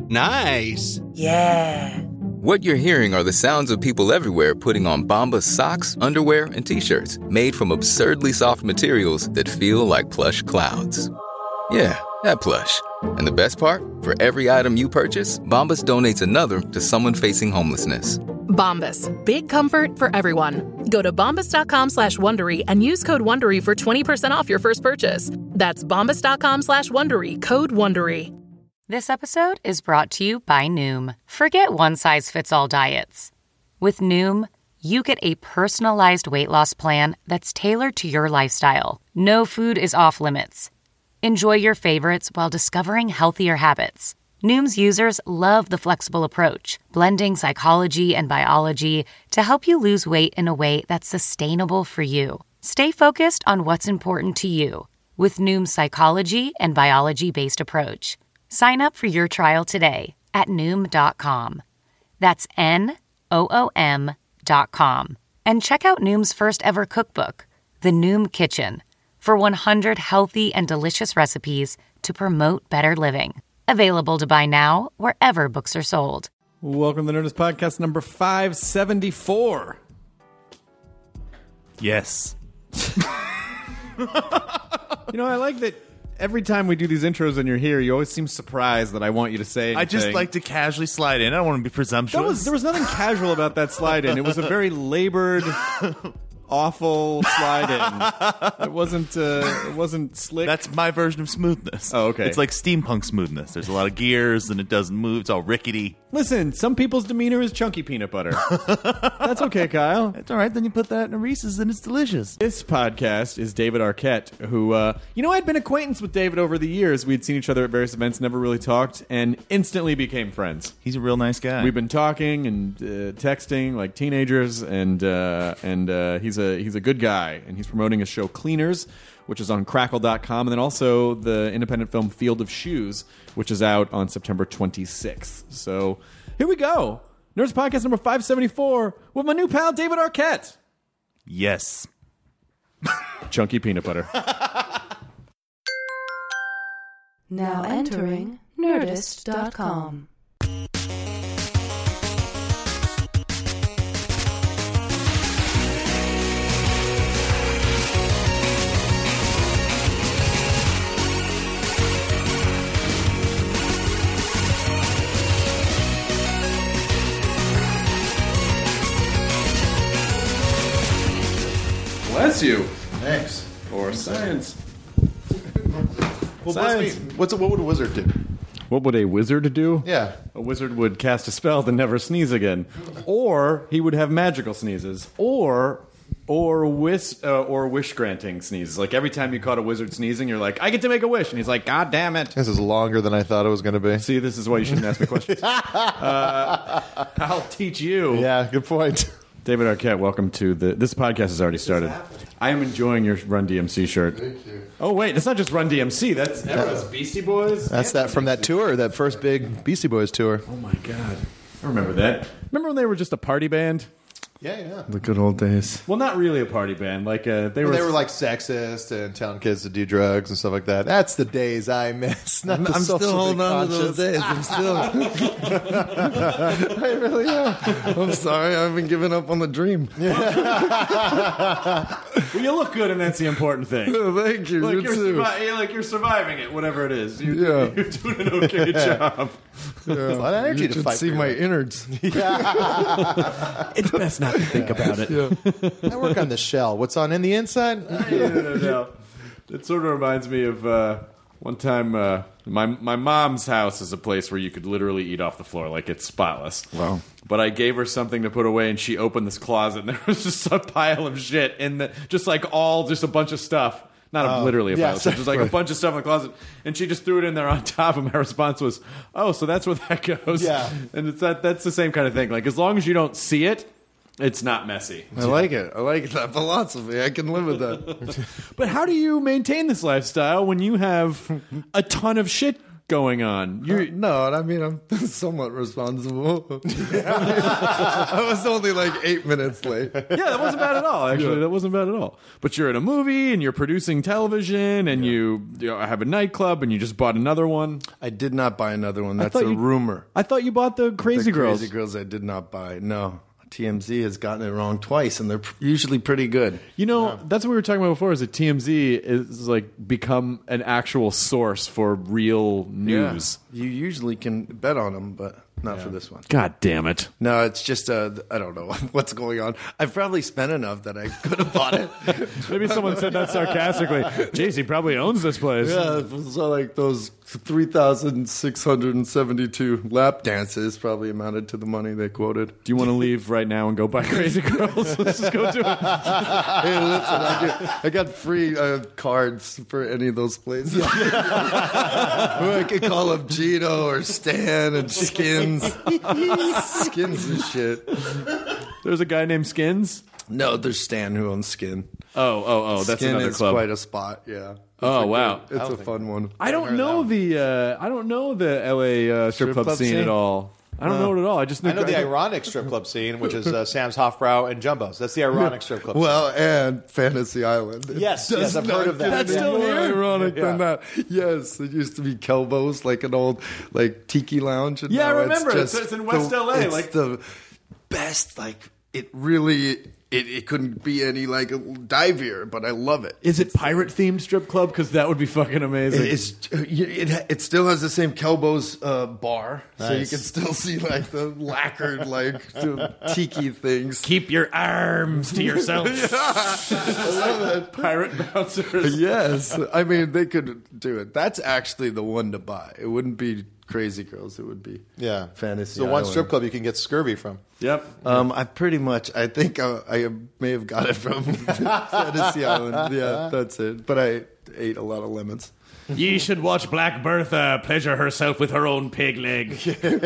Nice. Yeah. What you're hearing are the sounds of people everywhere putting on Bombas socks, underwear, and T-shirts made from absurdly soft materials that feel like plush clouds. Yeah, that plush. And the best part? For every item you purchase, Bombas donates another to someone facing homelessness. Bombas. Big comfort for everyone. Go to bombas.com/Wondery and use code Wondery for 20% off your first purchase. That's bombas.com/Wondery, code Wondery. This episode is brought to you by Noom. Forget one-size-fits-all diets. With Noom, you get a personalized weight loss plan that's tailored to your lifestyle. No food is off limits. Enjoy your favorites while discovering healthier habits. Noom's users love the flexible approach, blending psychology and biology to help you lose weight in a way that's sustainable for you. Stay focused on what's important to you with Noom's psychology and biology-based approach. Sign up for your trial today at Noom.com. That's Noom.com. And check out Noom's first ever cookbook, The Noom Kitchen, for 100 healthy and delicious recipes to promote better living. Available to buy now wherever books are sold. Welcome to the Nerdist Podcast number 574. Yes. I like that every time we do these intros and you're here, you always seem surprised that I want you to say anything. I just like to casually slide in. I don't want to be presumptuous. There was nothing casual about that slide in. It was a very labored, awful slide in. It wasn't slick. That's my version of smoothness. Oh, okay. It's like steampunk smoothness. There's a lot of gears and it doesn't move. It's all rickety. Listen, some people's demeanor is chunky peanut butter. That's okay, Kyle. It's all right. Then you put that in a Reese's and it's delicious. This podcast is David Arquette, who, I'd been acquaintance with David over the years. We'd seen each other at various events, never really talked, and instantly became friends. He's a real nice guy. We've been talking and texting like teenagers, and he's a good guy, and he's promoting his show Cleaners, which is on Crackle.com, and then also the independent film Field of Shoes, which is out on September 26th. So here we go. Nerds Podcast number 574 with my new pal, David Arquette. Yes. Chunky peanut butter. Now entering Nerdist.com. Bless you. Thanks. Or science. Well, Science. what would a wizard do? What would a wizard do? Yeah. A wizard would cast a spell to never sneeze again. Or he would have magical sneezes. Or wish granting sneezes. Like every time you caught a wizard sneezing, you're like, I get to make a wish. And he's like, God damn it. This is longer than I thought it was going to be. See, this is why you shouldn't ask me questions. I'll teach you. Yeah, good point. David Arquette, welcome to this podcast has already started. I am enjoying your Run DMC shirt. Thank you. Oh, wait, that's not just Run DMC. That was Beastie Boys? That's that from that tour, that first big Beastie Boys tour. Oh, my God. I remember that. Remember when they were just a party band? Yeah. The good old days. Well, not really a party band. Like they were like sexist and telling kids to do drugs and stuff like that. That's the days I miss. I'm still holding on to those days. I'm still. I really am. I'm sorry. I haven't given up on the dream. Well, you look good, and that's the important thing. Thank you. Like you too. You're surviving it, whatever it is. You're doing an okay job. A lot of energy You to should fight. see my innards. It's best not to think about it. I work on the shell. What's on in the inside? No. It sort of reminds me of one time. My mom's house is a place where you could literally eat off the floor, like it's spotless. Wow. But I gave her something to put away, and she opened this closet, and there was just a pile of shit in the, just a bunch of stuff. Not literally a pile of shit, just like a bunch of stuff in the closet. And she just threw it in there on top, and my response was, "Oh, so that's where that goes." Yeah. And it's that's the same kind of thing. Like, as long as you don't see it, it's not messy. I like it. I like that philosophy. I can live with that. But how do you maintain this lifestyle when you have a ton of shit going on. No, I mean, I'm somewhat responsible. I was only like 8 minutes late. Yeah, that wasn't bad at all. Actually, that wasn't bad at all. But you're in a movie and you're producing television and you have a nightclub and you just bought another one. I did not buy another one. That's thought a you- rumor. I thought you bought the Crazy Girls. Crazy Girls I did not buy. No. TMZ has gotten it wrong twice, and they're usually pretty good. You know, that's what we were talking about before, is that TMZ is like become an actual source for real news. Yeah. You usually can bet on them, but not for this one. God damn it. No, it's just, I don't know what's going on. I've probably spent enough that I could have bought it. Maybe someone said that sarcastically. Jeez, he probably owns this place. Yeah, so like those 3,672 lap dances probably amounted to the money they quoted. Do you want to leave right now and go buy Crazy Girls? Let's just go do it. Hey, listen, I got free cards for any of those places. I could call up Gino or Stan and Skins. Skins and shit. There's a guy named Skins? No, there's Stan who owns Skin. Oh, that's Skin another is club. quite a spot, yeah. Oh, wow. It's a fun one. I don't know the LA strip club scene at all. I don't know it at all. I just I know the ironic strip club scene, which is Sam's Hofbrau and Jumbo's. That's the ironic strip club scene. Well, and Fantasy Island. Yes, Does I've not heard of that. get That's any still more here? ironic than that. Yes, it used to be Kelbo's, like an old like tiki lounge. And Yeah, I now remember. It's, It's in West LA, It's like- the best. Like it really. It couldn't be any like divier, but I love it. Is it pirate themed strip club? Because that would be fucking amazing. It still has the same Kelbo's bar, so you Nice. can still see like the lacquered like the tiki things. Keep your arms to yourself. I love it. Pirate bouncers. Yes, I mean they could do it. That's actually the one to buy. It wouldn't be Crazy Girls. It would be Fantasy. So one Island. strip club you can get scurvy from. Yep. I think I may have got it from Fantasy Island. Yeah, that's it. But I ate a lot of lemons. Ye should watch Black Bertha pleasure herself with her own pig leg.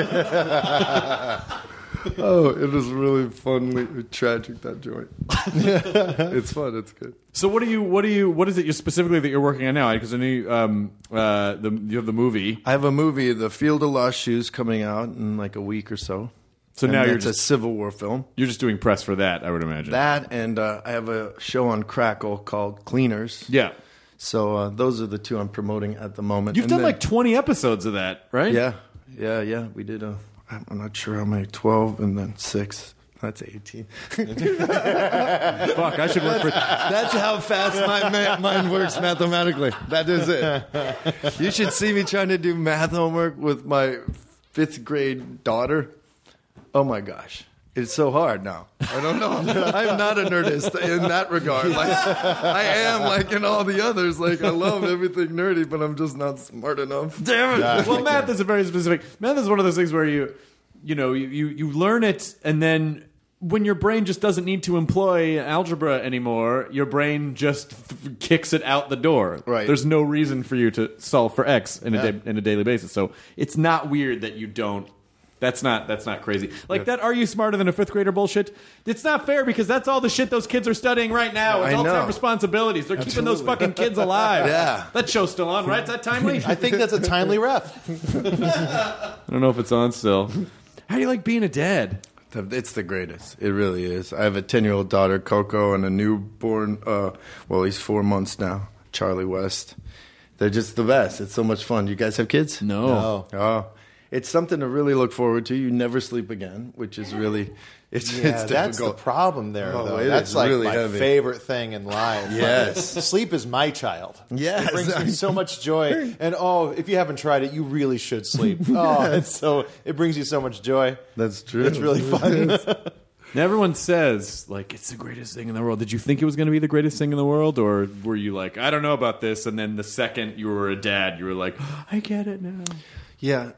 Oh, it is really funly tragic, that joint. It's fun. It's good. So what is it you specifically that you're working on now? Because I know you have the movie. I have a movie, The Field of Lost Shoes, coming out in like a week or so. So now you're it's a Civil War film. You're just doing press for that, I would imagine. That and I have a show on Crackle called Cleaners. Yeah. So those are the two I'm promoting at the moment. You've And done then- like 20 episodes of that, right? Yeah. We did I'm not sure how many, 12 and then 6. That's 18. Fuck, I should work for... That's how fast my mind works mathematically. That is it. You should see me trying to do math homework with my 5th grade daughter. Oh my gosh. It's so hard now. I don't know. I'm not a nerdist in that regard. Like I am like in all the others. Like I love everything nerdy, but I'm just not smart enough. Damn it. Well, math is a very specific... Math is one of those things where you learn it, and then when your brain just doesn't need to employ algebra anymore, your brain just kicks it out the door. Right. There's no reason for you to solve for x in a daily basis. So it's not weird that you don't. That's not crazy. Like that "Are you smarter than a 5th grader" bullshit? It's not fair because that's all the shit those kids are studying right now. Adults have responsibilities. They're keeping those fucking kids alive. Yeah. That show's still on, right? Is that timely? I think that's a timely ref. I don't know if it's on still. How do you like being a dad? It's the greatest. It really is. I have a 10-year-old daughter, Coco, and a newborn, he's 4 months now, Charlie West. They're just the best. It's so much fun. You guys have kids? No. Oh. It's something to really look forward to. You never sleep again, which is really, it's difficult. That's the problem there, Oh, though. it That's is like really my heavy. favorite thing in life. Yes. Sleep is my child. Yes. It brings me so much joy. And if you haven't tried it, you really should sleep. It brings you so much joy. That's true. It's really fun. Now, everyone says, like, it's the greatest thing in the world. Did you think it was going to be the greatest thing in the world? Or were you like, I don't know about this, and then the second you were a dad, you were like, I get it now. Yeah.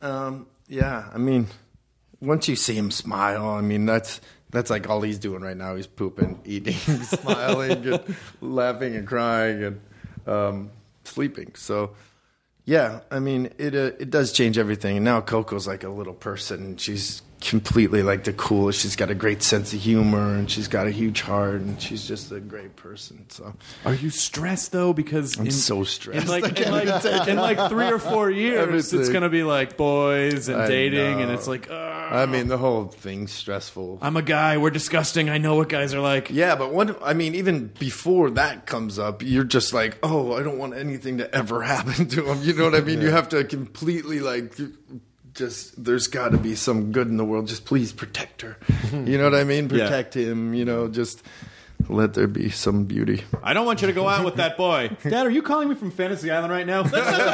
I mean, once you see him smile, I mean, that's like all he's doing right now. He's pooping, eating, smiling, and laughing and crying and sleeping. So, yeah, I mean, it does change everything. And now Coco's like a little person. She's completely like the coolest. She's got a great sense of humor, and she's got a huge heart, and she's just a great person. So, are you stressed though? Because I'm so stressed. In like 3 or 4 years, Everything. it's gonna be like boys and I dating, know. and it's like, I mean, the whole thing's stressful. I'm a guy. We're disgusting. I know what guys are like. Yeah, but even before that comes up, you're just like, oh, I don't want anything to ever happen to him. You know what I mean? You have to completely like. Just there's got to be some good in the world. Just please protect her. You know what I mean? Protect him. You know, just let there be some beauty. I don't want you to go out with that boy. Dad, are you calling me from Fantasy Island right now?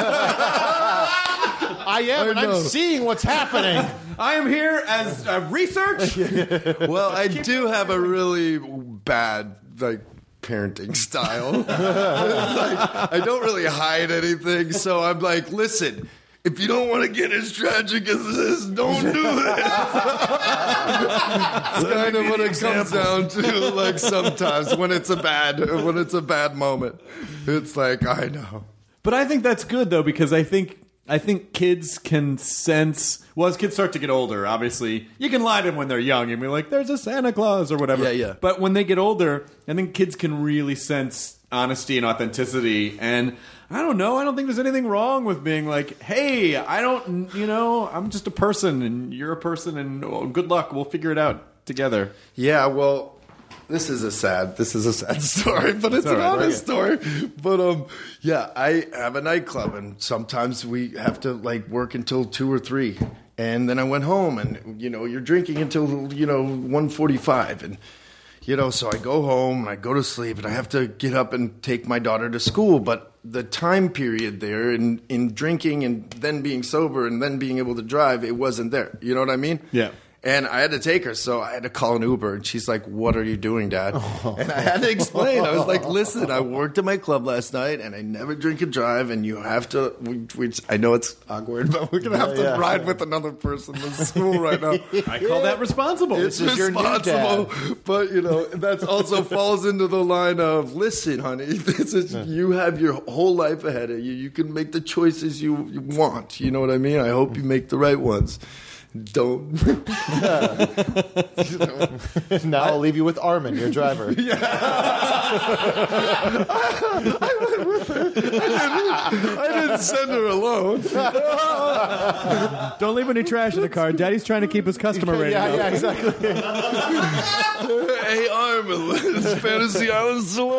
I am, and I'm seeing what's happening. I am here as research. Well, I do have a really bad parenting style. I don't really hide anything, so I'm like, listen. If you don't want to get as tragic as this, don't do it. It's kind of what it comes down to. Like sometimes when it's a bad moment, it's like I know. But I think that's good though, because I think kids can sense. Well, as kids start to get older, obviously you can lie to them when they're young and be like, "There's a Santa Claus" or whatever. Yeah. But when they get older, I think kids can really sense honesty and authenticity. And I don't know. I don't think there's anything wrong with being like, hey, I'm just a person and you're a person and good luck. We'll figure it out together. Yeah, well, this is a sad story, but it's an honest story. But I have a nightclub and sometimes we have to work until 2 or 3. And then I went home and, you're drinking until, 1:45 and so I go home and I go to sleep and I have to get up and take my daughter to school. But the time period there in drinking and then being sober and then being able to drive, it wasn't there. You know what I mean? Yeah. And I had to take her, so I had to call an Uber. And she's like, "What are you doing, Dad?" And I had to explain. I was like, "Listen, I worked at my club last night, and I never drink and drive. And you have to. I know it's awkward, but we're gonna have to ride with another person to school right now." I call that responsible. It's responsible, but that's also falls into the line of, "Listen, honey, you have your whole life ahead of you. You can make the choices you want. You know what I mean? I hope you make the right ones." Don't. Now I'll leave you with Armin, your driver. I went with her. I didn't send her alone. Don't leave any trash in the car. Daddy's trying to keep his customer rating up. Yeah, exactly. Hey, Armin, is Fantasy Island still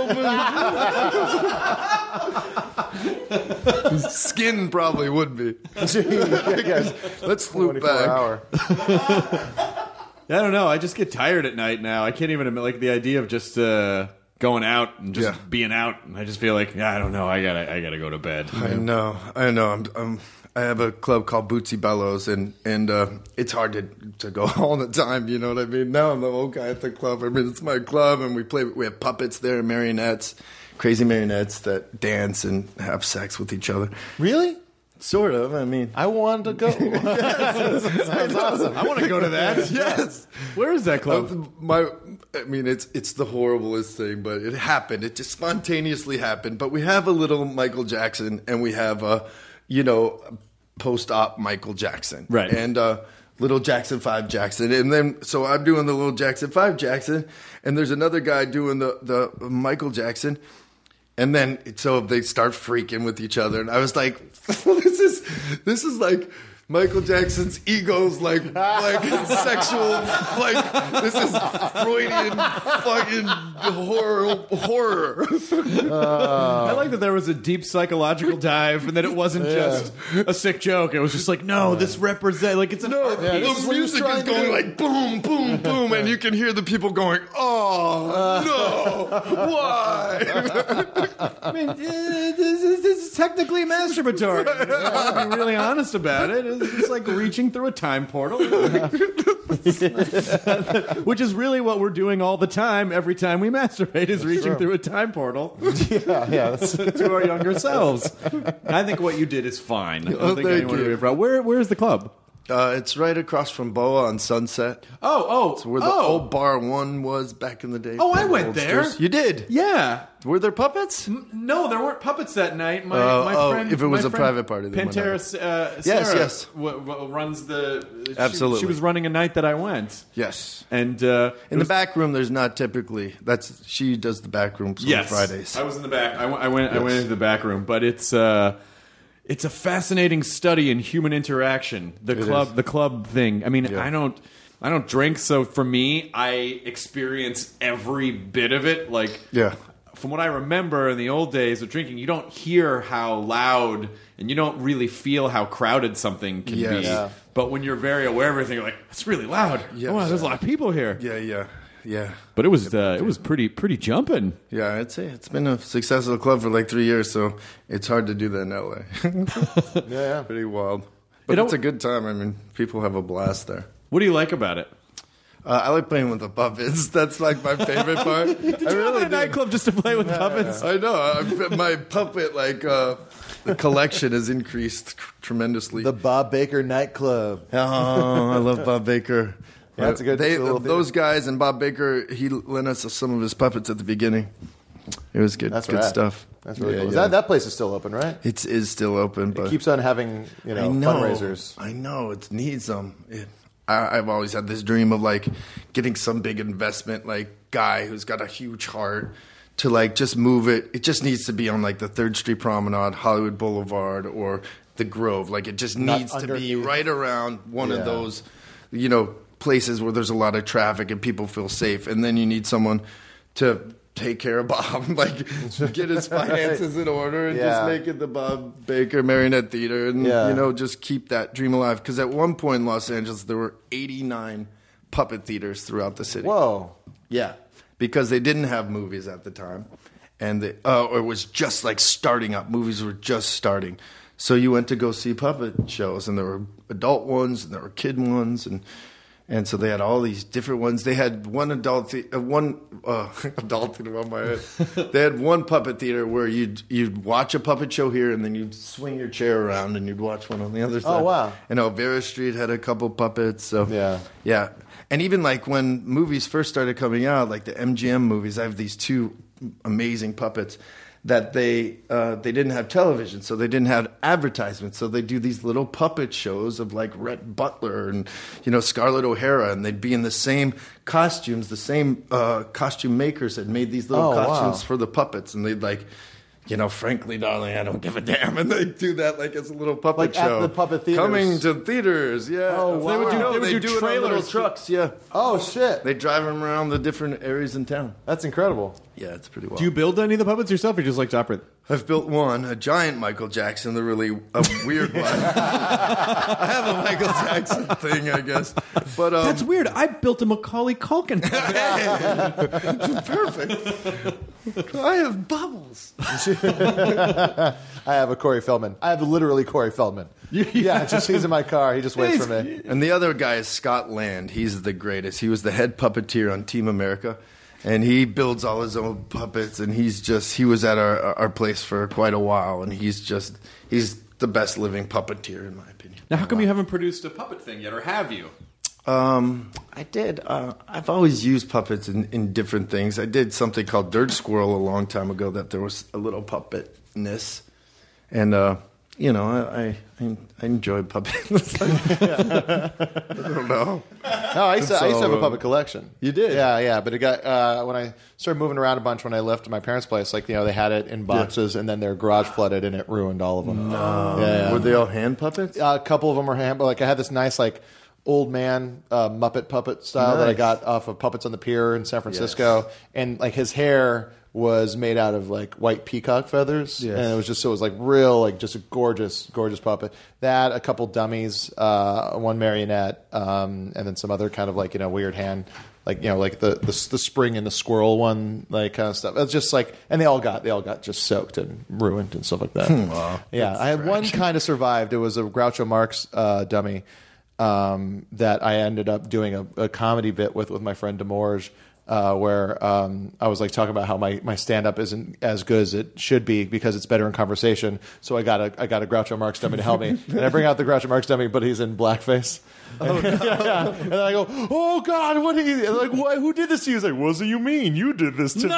open? Skin probably would be. Let's loop back. I don't know. I just get tired at night now. I can't even admit, the idea of just going out and just being out. And I just feel like, I don't know. I gotta go to bed. I know. I have a club called Bootsy Bellows, and it's hard to go all the time. You know what I mean? Now I'm the old guy at the club. I mean, it's my club, and we have puppets there, marionettes, crazy marionettes that dance and have sex with each other. Really? Sort of. I mean, I wanted to go. Sounds awesome. I want to go to that. Yes. Where is that club? It's the horriblest thing, but it happened. It just spontaneously happened. But we have a little Michael Jackson, and we have a, post-op Michael Jackson. Right. And little Jackson 5 Jackson. And then, so I'm doing the little Jackson 5 Jackson, and there's another guy doing the Michael Jackson. And then, so they start freaking with each other. And I was like, this is like Michael Jackson's ego's like sexual, this is Freudian fucking horror. I like that there was a deep psychological dive and that it wasn't just a sick joke. It was just like, no, this represents, it's an the music is going like boom, boom, boom, and you can hear the people going, oh, no, why? I mean, this is technically masturbatory. I'll be really honest about it. It's like reaching through a time portal. Which is really what we're doing all the time. Every time we masturbate is reaching through a time portal to our younger selves. I think what you did is fine. I don't think anyone would be proud. Where's the club? It's right across from Boa on Sunset. It's Where the old Bar 1 was back in the day. Oh, I The went old there. stores. You did? Yeah. Were there puppets? No, there weren't puppets that night. My friend, if it was my a friend private party, they might Pantera, not. Sarah Yes. runs the. Absolutely. She was running a night that I went. Yes. And In the back room, there's not typically. She does the back room on Fridays. I was in the back. I went into the back room, but it's a fascinating study in human interaction. The club thing. I mean, Yeah. I don't drink, so for me, I experience every bit of it. Like, Yeah. from what I remember in the old days of drinking, you don't hear how loud and you don't really feel how crowded something can Yes. be. Yeah. But when you're very aware of everything, you're like, it's really loud. Yes. Oh, wow, there's a lot of people here. Yeah. But it was pretty jumping. Yeah, I'd say it's been a success of the club for like 3 years, so it's hard to do that in LA. Yeah. Pretty wild. But it's a good time. I mean, people have a blast there. What do you like about it? I like playing with the puppets. That's like my favorite part. Did you go to a nightclub just to play with puppets? I know. My puppet the collection has increased tremendously. The Bob Baker nightclub. Oh, I love Bob Baker. Yeah, that's a good little those guys and Bob Baker. He lent us some of his puppets at the beginning. It was good. That's good rad. stuff. That's really Yeah, cool. yeah. That place is still open, right? It is still open, but It keeps on having fundraisers. I know it needs them. I've always had this dream of like getting some big investment like guy who's got a huge heart to like just move it. It just needs to be on like the 3rd Street Promenade, Hollywood Boulevard, or the Grove. Like it just Not needs to be underneath. right around one of Yeah. those, places where there's a lot of traffic and people feel safe. And then you need someone to take care of Bob, like get his finances in order and Yeah. just make it the Bob Baker Marionette Theater and, just keep that dream alive. Because at one point in Los Angeles, there were 89 puppet theaters throughout the city. Whoa. Yeah, because they didn't have movies at the time. And or it was just like starting up. Movies were just starting. So you went to go see puppet shows, and there were adult ones, and there were kid ones, and so they had all these different ones. They had one adult theater on my head. They had one puppet theater where you'd watch a puppet show here, and then you'd swing your chair around, and you'd watch one on the other side. Oh, wow. And Elvira Street had a couple puppets. So Yeah. And even like when movies first started coming out, like the MGM movies, I have these 2 amazing puppets that they didn't have television, so they didn't have advertisements. So they do these little puppet shows of like Rhett Butler and Scarlett O'Hara, and they'd be in the same costumes. The same costume makers had made these little costumes for the puppets, and they'd like. Frankly, darling, I don't give a damn. And they do that like as a little puppet Like show. at the puppet theaters. Coming to theaters, yeah. Oh, wow. They would do, they would do it on little trailers. trucks, yeah. Oh, shit. They drive them around the different areas in town. That's incredible. Yeah, it's pretty wild. Do you build any of the puppets yourself, or you just like to operate? I've built one, a giant Michael Jackson, a weird one. I have a Michael Jackson thing, I guess. But That's weird. I built a Macaulay Culkin puppet. perfect. I have bubbles. I have a Corey Feldman. I have literally Corey Feldman. Yeah, just he's in my car. He just waits for me. And the other guy is Scott Land. He's the greatest. He was the head puppeteer on Team America. And he builds all his own puppets, and he was at our place for quite a while, and he's the best living puppeteer in my opinion. Now, how come you haven't produced a puppet thing yet, or have you? I did. I've always used puppets in different things. I did something called Dirt Squirrel a long time ago that there was a little puppetness, and I enjoy puppets. I don't know. No, I used to have a puppet collection. You did? Yeah. But it got when I started moving around a bunch when I left my parents' place. Like they had it in boxes, and then their garage flooded, and it ruined all of them. No. Yeah. Were they all hand puppets? A couple of them were hand, but like I had this nice old man Muppet puppet style that I got off of Puppets on the Pier in San Francisco, and like his hair was made out of like white peacock feathers, and it was like real, like just a gorgeous puppet. That, a couple dummies, one marionette, and then some other kind of like weird hand, like like the spring and the squirrel one, like kind of stuff. It's just like, and they all got just soaked and ruined and stuff like that. Wow. Yeah, I had one kind of survived. It was a Groucho Marx dummy that I ended up doing a comedy bit with my friend Demorge. where I was like talking about how my stand up isn't as good as it should be because it's better in conversation. So I got a Groucho Marx dummy to help me, and I bring out the Groucho Marx dummy, but he's in blackface. Oh, no. And then I go, oh God, what are you like? What, who did this to you? He's like, what do you mean? You did this to me.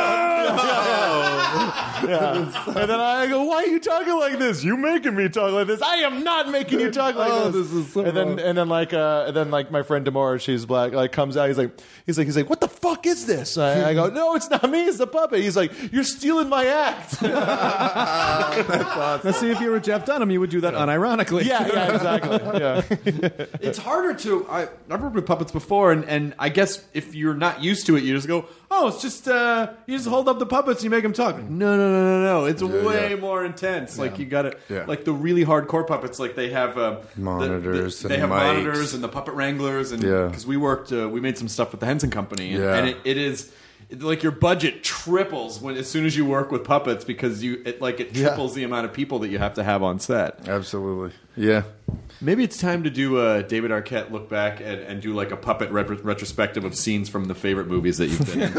Yeah. And then I go, why are you talking like this? You making me talk like this? I am not making you talk like this. This is so and then like my friend Demora, she's black, like comes out. He's like, what the fuck is this? I go, no, it's not me. It's the puppet. He's like, you're stealing my act. That's awesome. Let's see, if you were Jeff Dunham, you would do that unironically. Yeah, exactly. Yeah. It's harder to. I've worked with puppets before, and I guess if you're not used to it, you just go, oh, it's just you just hold up the puppets and you make them talk. No. It's way more intense. Like you got it. Yeah. Like the really hardcore puppets, like they have monitors. They have mics. monitors and the puppet wranglers, and because we made some stuff with the Henson Company, and it is. Like your budget triples as soon as you work with puppets because it triples the amount of people that you have to have on set. Absolutely, yeah. Maybe it's time to do a David Arquette look back and do like a puppet retrospective of scenes from the favorite movies that you've been in.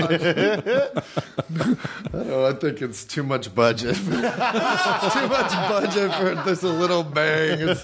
I think it's too much budget. Too much budget for this little bang.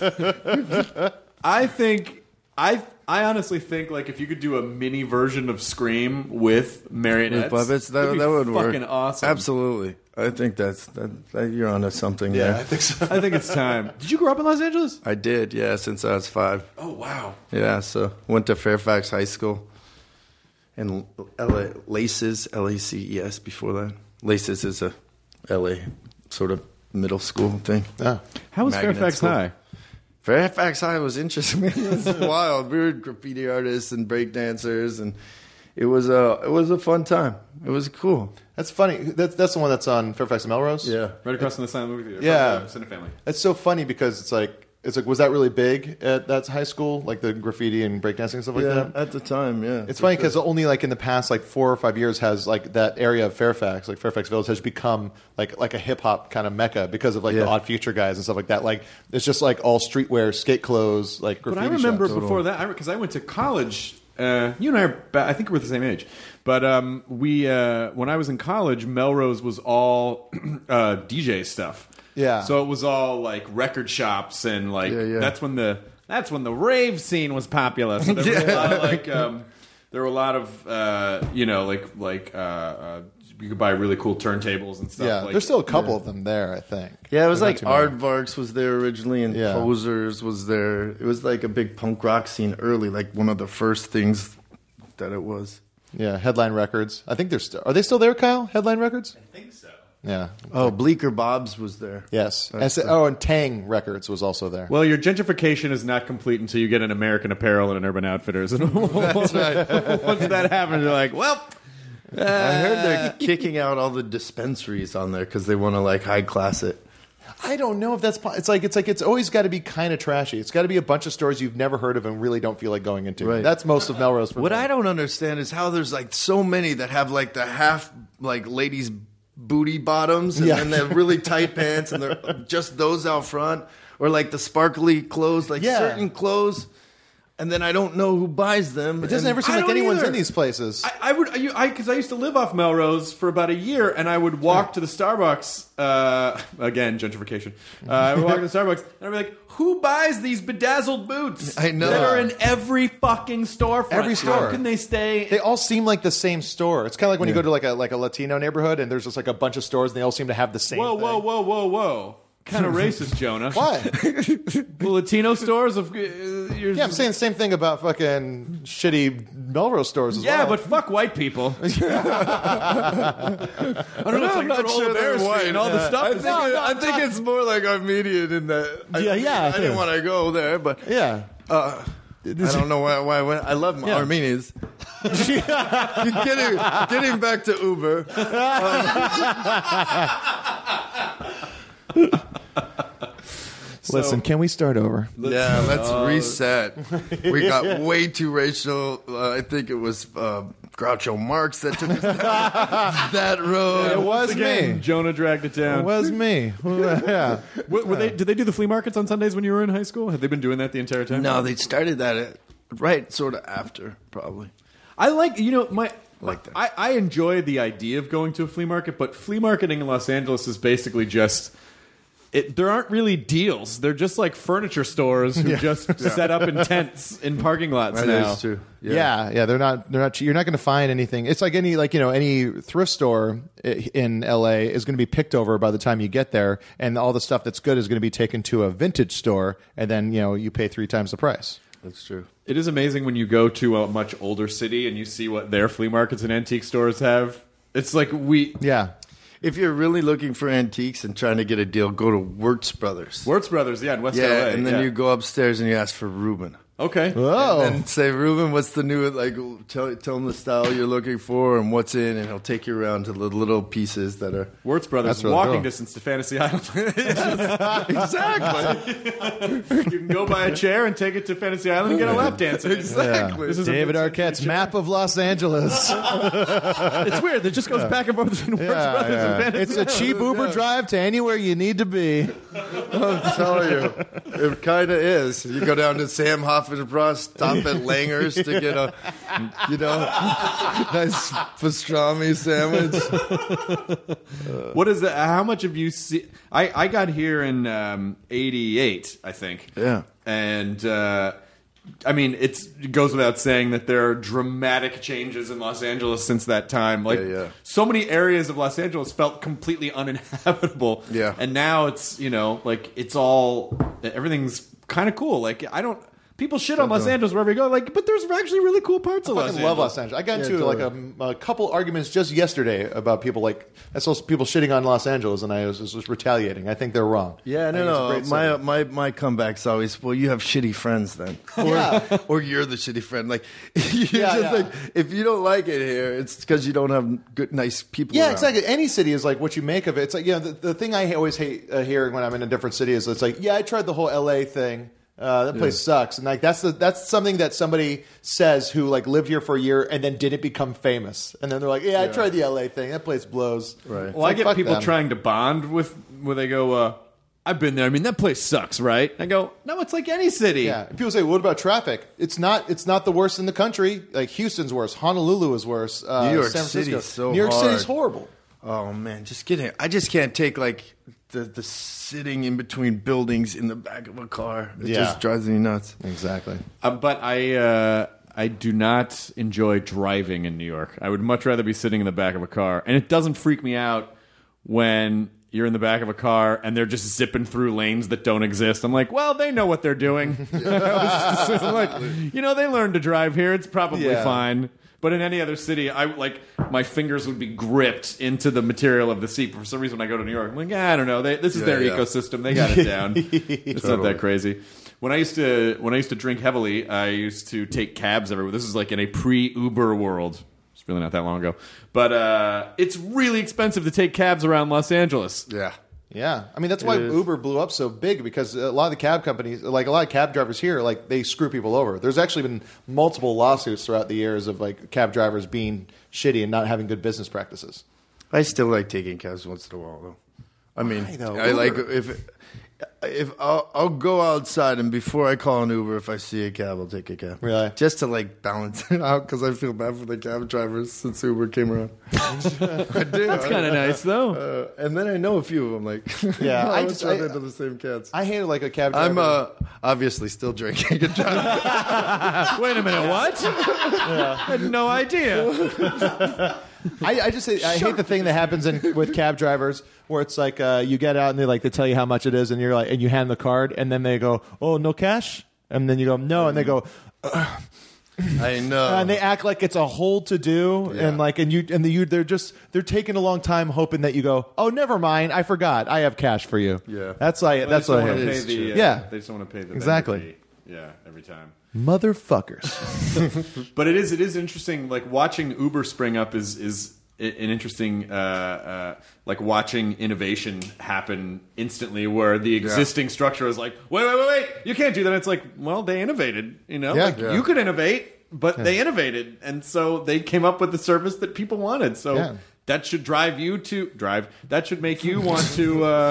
I honestly think like if you could do a mini version of Scream with marionettes, with puppets, that would fucking work. Fucking awesome. Absolutely, I think that you're onto something. Yeah, there. I think so. I think it's time. Did you grow up in Los Angeles? I did, yeah, since I was 5. Oh wow. Yeah, so went to Fairfax High School and Laces, LACES before that. Laces is a LA sort of middle school thing. Yeah. How was Magnet Fairfax school. High? Fairfax High was interesting. It was wild. We were graffiti artists and break dancers, and it was a fun time. It was cool. That's funny. That's the one that's on Fairfax and Melrose. Yeah, Right across from the Silent Movie Theater. Yeah. From the Cinefamily. It's so funny because it's like was that really big at that high school, like the graffiti and breakdancing and stuff like that? At the time, yeah. It's funny because only like in the past like 4 or 5 years has like that area of Fairfax, like Fairfax Village, has become like a hip hop kind of mecca because of like the Odd Future guys and stuff like that. Like it's just like all streetwear, skate clothes, like graffiti. But I remember shops. before that, because I went to college. You and I I think we're the same age. But when I was in college, Melrose was all DJ stuff. Yeah. So it was all like record shops and like that's when the rave scene was popular. So there were a lot of you could buy really cool turntables and stuff. Yeah, like, there's still a couple of them there, I think. Yeah, it was There's like not too many. Aardvarks was there originally, and Posers was there. It was like a big punk rock scene early, like one of the first things that it was. Yeah, Headline Records. I think are they still there, Kyle? Headline Records? I think so. Yeah. Oh, Bleecker Bob's was there. Yes. And Tang Records was also there. Well, your gentrification is not complete until you get an American Apparel and an Urban Outfitters. And That's right. once that happens, you're like, well. I heard they're kicking out all the dispensaries on there because they want to like high class it. I don't know if that's. It's always got to be kind of trashy. It's got to be a bunch of stores you've never heard of and really don't feel like going into. Right. That's most of Melrose. For What me. I don't understand is how there's like so many that have like the half like ladies' booty bottoms and then they're really tight pants and they're just those out front, or like the sparkly clothes, like certain clothes. And then I don't know who buys them. It doesn't ever seem I like don't anyone's either. in these places. Because I used to live off Melrose for about a year, and I would walk to the Starbucks. Again, gentrification. I would walk to the Starbucks, and I'd be like, "Who buys these bedazzled boots? I know. That are in every fucking storefront. Every store. How can they stay? They all seem like the same store. It's kind of like when you go to like a Latino neighborhood, and there's just like a bunch of stores, and they all seem to have the same. Whoa! Kind of racist, Jonah. Why? The Latino stores of Yeah, I'm saying the same thing about fucking shitty Melrose stores as well. Yeah, but fuck white people. I don't know. It's like I'm not Corolla sure they're Bear Street white. and all the stuff. I think it's more like Armenian in that. I didn't want to go there, but yeah. I don't know why I went. I love Armenians. Getting back to Uber. Listen, can we start over? Yeah, let's reset. We got way too racial. I think it was Groucho Marx that took us down that road. It was me. Jonah dragged it down. It was me. Yeah. Did they do the flea markets on Sundays when you were in high school? Had they been doing that the entire time? No, they started that right sort of after, probably. I like, Like that. I enjoy the idea of going to a flea market, but flea marketing in Los Angeles is basically just. There aren't really deals. They're just like furniture stores who just set up in tents in parking lots That now. is true. Yeah, they're not. You're not going to find anything. It's like any thrift store in LA is going to be picked over by the time you get there, and all the stuff that's good is going to be taken to a vintage store, and then you pay 3 times the price. That's true. It is amazing when you go to a much older city and you see what their flea markets and antique stores have. It's like Yeah. If you're really looking for antiques and trying to get a deal, go to Wirtz Brothers. Wirtz Brothers, in West Yeah, LA. and then you go upstairs and you ask for Reuben. Okay. Oh. And say, Reuben, what's the new, tell him the style you're looking for and what's in, and he'll take you around to the little pieces that are... Wirtz Brothers, That's really walking cool. distance to Fantasy Island. Exactly. You can go buy a chair and take it to Fantasy Island and get a lap dance. Exactly. This is a David big Arquette's map of Los Angeles. It's weird. It just goes back and forth between Wirtz Brothers and Fantasy It's a cheap Uber drive to anywhere you need to be. I'm telling you, it kind of is. You go down to Sam Hoffenbrost, stop at Langer's to get a, nice pastrami sandwich. What is that? How much have you seen? I got here in 88, I think. Yeah. And, it goes without saying that there are dramatic changes in Los Angeles since that time. So many areas of Los Angeles felt completely uninhabitable. Yeah. And now it's, it's all, everything's kind of cool. People shit on Los Angeles wherever you go, but there's actually really cool parts of Los I Angeles. love Los Angeles. I got into a couple arguments just yesterday about people people shitting on Los Angeles, and I was just retaliating. I think they're wrong. Yeah, I think it's a great city. My comeback's always, well, you have shitty friends then, or you're the shitty friend. If you don't like it here, it's because you don't have good, nice people. Yeah, around. exactly. Any city is like what you make of it. It's like the thing I always hate hearing when I'm in a different city is it's like, I tried the whole LA thing. That place sucks, and that's something that somebody says who lived here for a year and then didn't become famous, and then they're like, I tried the LA thing. That place blows. Right. Well, I get people trying to bond with where they go, I've been there. I mean, that place sucks, right? I go, no, it's like any city. Yeah. People say, what about traffic? It's not the worst in the country. Like Houston's worse. Honolulu is worse. New York San Francisco. City's so New York hard. City's horrible. Oh man, just kidding. I just can't take the sitting in between buildings in the back of a car. It just drives me nuts. Exactly. But I do not enjoy driving in New York. I would much rather be sitting in the back of a car. And it doesn't freak me out when you're in the back of a car and they're just zipping through lanes that don't exist. I'm like, well, they know what they're doing. They learned to drive here. It's probably fine. But in any other city, my fingers would be gripped into the material of the seat. For some reason, when I go to New York, I'm like, I don't know. This is their ecosystem. They got it down. It's not that crazy. When I used to drink heavily, I used to take cabs everywhere. This is in a pre-Uber world. It's really not that long ago. But it's really expensive to take cabs around Los Angeles. Yeah. Yeah, I mean that's why Uber blew up so big, because a lot of the cab companies, a lot of cab drivers here, they screw people over. There's actually been multiple lawsuits throughout the years of cab drivers being shitty and not having good business practices. I still like taking cabs once in a while, though. I mean, if I'll go outside, and before I call an Uber, if I see a cab, I'll take a cab. Really? Just to balance it out, because I feel bad for the cab drivers since Uber came around. I do. That's kind of nice, though. And then I know a few of them. I just run into the same cats. I hated a cab driver. I'm obviously still drinking and driving. Wait a minute, what? I had no idea. I just say I hate the thing that happens with cab drivers where it's you get out and they tell you how much it is, and you're and you hand the card, and then they go, oh, no cash, and then you go, no, and they go, I know, and they act like it's a whole to do, and they're taking a long time hoping that you go, oh, never mind, I forgot, I have cash for you. Yeah, that's what I hate. They just want to pay the exactly. fee. Yeah, every time. Motherfuckers. But it is interesting. Watching Uber spring up is an interesting, watching innovation happen instantly, where the existing structure is wait, you can't do that. It's well, they innovated, you could innovate, but they innovated, and so they came up with the service that people wanted. So that should drive you to drive. That should make you want to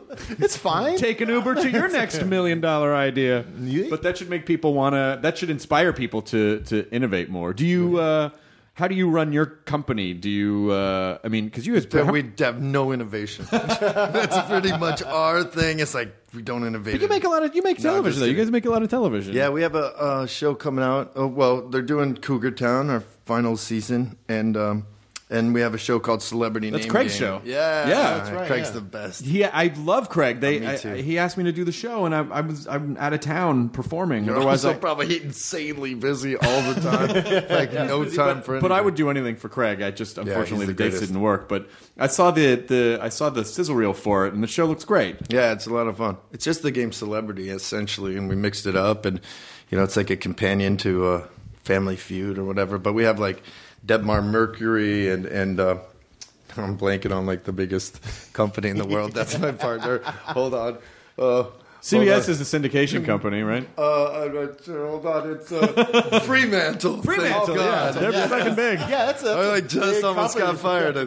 It's fine. Take an Uber to your next $1 million idea. But that should make people that should inspire people to innovate more. Do you, how do you run your company? Do you, because you guys... We have no innovation. That's pretty much our thing. It's like, we don't innovate. But you make television, though. You guys make a lot of television. Yeah, we have a show coming out. They're doing Cougar Town, our final season, and we have a show called Celebrity Name That's Craig's Game. show. Yeah, that's right, Craig's yeah. the best. I love Craig. Me too. He asked me to do the show, and I'm out of town performing. You're Otherwise, also probably insanely busy all the time. Like no time for anything. But I would do anything for Craig. I just unfortunately he's the the dates greatest. didn't work. But I saw the sizzle reel for it, and the show looks great. Yeah, it's a lot of fun. It's just the game Celebrity, essentially, and we mixed it up, and it's like a companion to Family Feud or whatever. But we have like Debmar Mercury and I'm blanking on like the biggest company in the world. That's my partner. Hold on. CBS is a syndication company, right? I'm not sure. Hold on. It's Fremantle. Fremantle, Thank yeah, God. they're fucking big. Yeah, that's I just almost got fired, I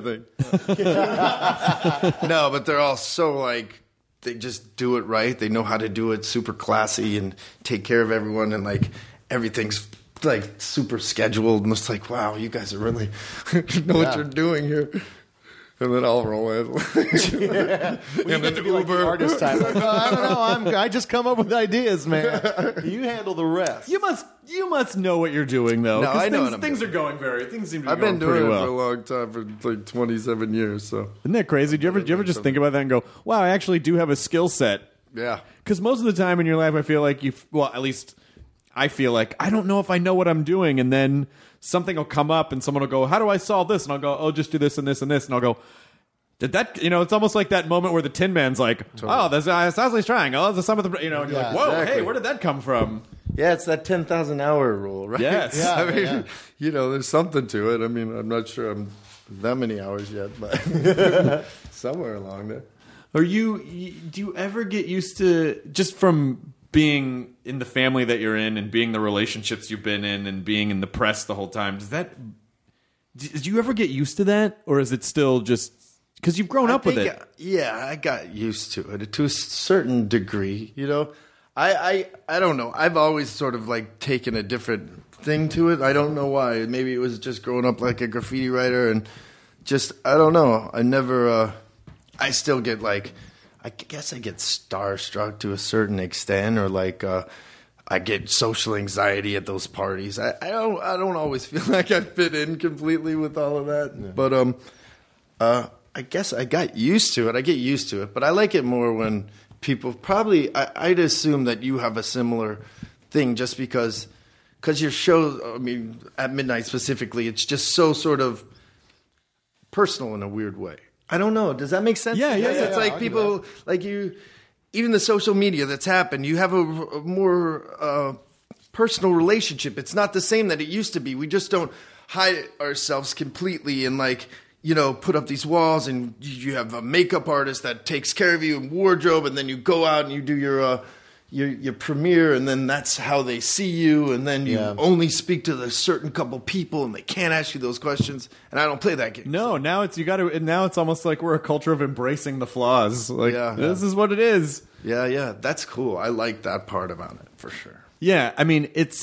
think. No, but they're all so like, they just do it right. They know how to do it super classy and take care of everyone, and like everything's like super scheduled. And it's like, wow, you guys are really know what you're doing here. And then I'll roll in. And then Uber. Artist type. Like, I don't know. I just come up with ideas, man. You handle the rest. You must know what you're doing, though. No, 'cause I know what I'm things doing. are going things seem to be I've going been doing pretty it well. for a long time, for like 27 years. So Isn't that crazy? Do you ever just think about that and go, wow, I actually do have a skill set? yeah. Because most of the time in your life, I feel like at least I feel like I don't know if I know what I'm doing, and then something will come up and someone will go, how do I solve this? And I'll go, oh, just do this and this and this. And I'll go, did that, it's almost like that moment where the Tin Man's like, oh, there's Isosceles Triangle. There's the sum of the, and you're like, whoa, exactly. hey, where did that come from? Yeah, it's that 10,000 hour rule, right? Yes. Yeah, I mean, there's something to it. I mean, I'm not sure I'm that many hours yet, but somewhere along there. Do you ever get used to, just from being in the family that you're in and being the relationships you've been in and being in the press the whole time, did you ever get used to that? Or is it still just, because you've grown up with it? Yeah, I got used to it to a certain degree. I don't know. I've always sort of like taken a different thing to it. I don't know why. Maybe it was just growing up like a graffiti writer, and just I don't know. I never. I still get like, I guess I get starstruck to a certain extent, or like I get social anxiety at those parties. I don't always feel like I fit in completely with all of that, but I guess I got used to it. I get used to it, but I like it more when people probably. I'd assume that you have a similar thing, just because your show. I mean, at midnight specifically, it's just so sort of personal in a weird way. I don't know. Does that make sense? Yeah. It's like people like you. Even the social media that's happened, you have a more personal relationship. It's not the same that it used to be. We just don't hide ourselves completely and put up these walls, and you have a makeup artist that takes care of you and wardrobe, and then you go out and you do your premiere, and then that's how they see you, and then you only speak to a certain couple people, and they can't ask you those questions. And I don't play that game. No, now it's almost like we're a culture of embracing the flaws. Like, this is what it is. Yeah, that's cool. I like that part about it for sure. Yeah, I mean, it's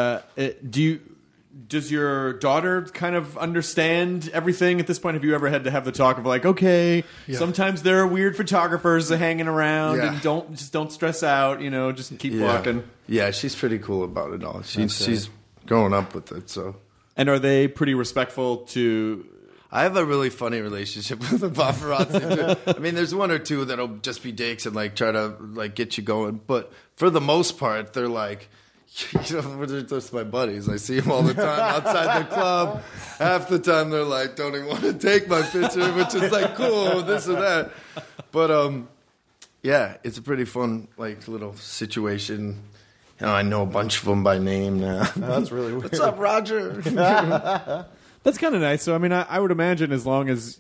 does your daughter kind of understand everything at this point? Have you ever had to have the talk of like, okay, sometimes there are weird photographers hanging around, and don't stress out, just keep walking. Yeah, she's pretty cool about it all. She's growing up with it, so. And are they pretty respectful to? I have a really funny relationship with the paparazzi. I mean, there's one or two that'll just be dicks and like try to like get you going, but for the most part, they're like. They're just my buddies. I see them all the time outside the club. Half the time they're like, don't even want to take my picture, which is like cool, this or that. But yeah, it's a pretty fun like little situation. I know a bunch of them by name now. Oh, that's really weird. What's up, Roger? That's kind of nice. So I mean, I would imagine as long as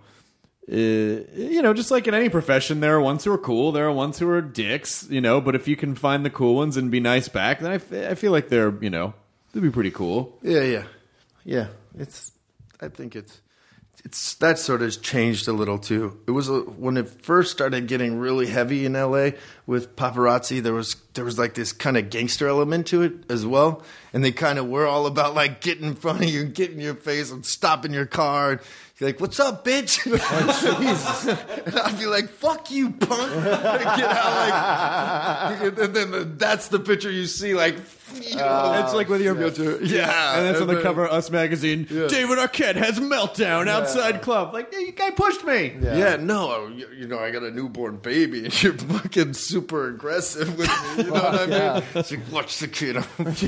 just like in any profession, there are ones who are cool, there are ones who are dicks, but if you can find the cool ones and be nice back, then I feel like they'd be pretty cool. Yeah. I think it's that sort of changed a little too. It was when it first started getting really heavy in LA with paparazzi. There was like this kind of gangster element to it as well, and they kind of were all about like getting in front of you, and getting in your face, and stopping your car. And you're like, "What's up, bitch?" And I'd be like, "Fuck you, punk!" Get out, like, and then that's the picture you see, like. It's like with your yeah, and that's on the cover of Us magazine. Yeah. David Arquette has meltdown outside club. Like, hey, you guy pushed me. Yeah, no, I got a newborn baby, and you're fucking super aggressive with me. You know what I mean? It's like, watch the kid.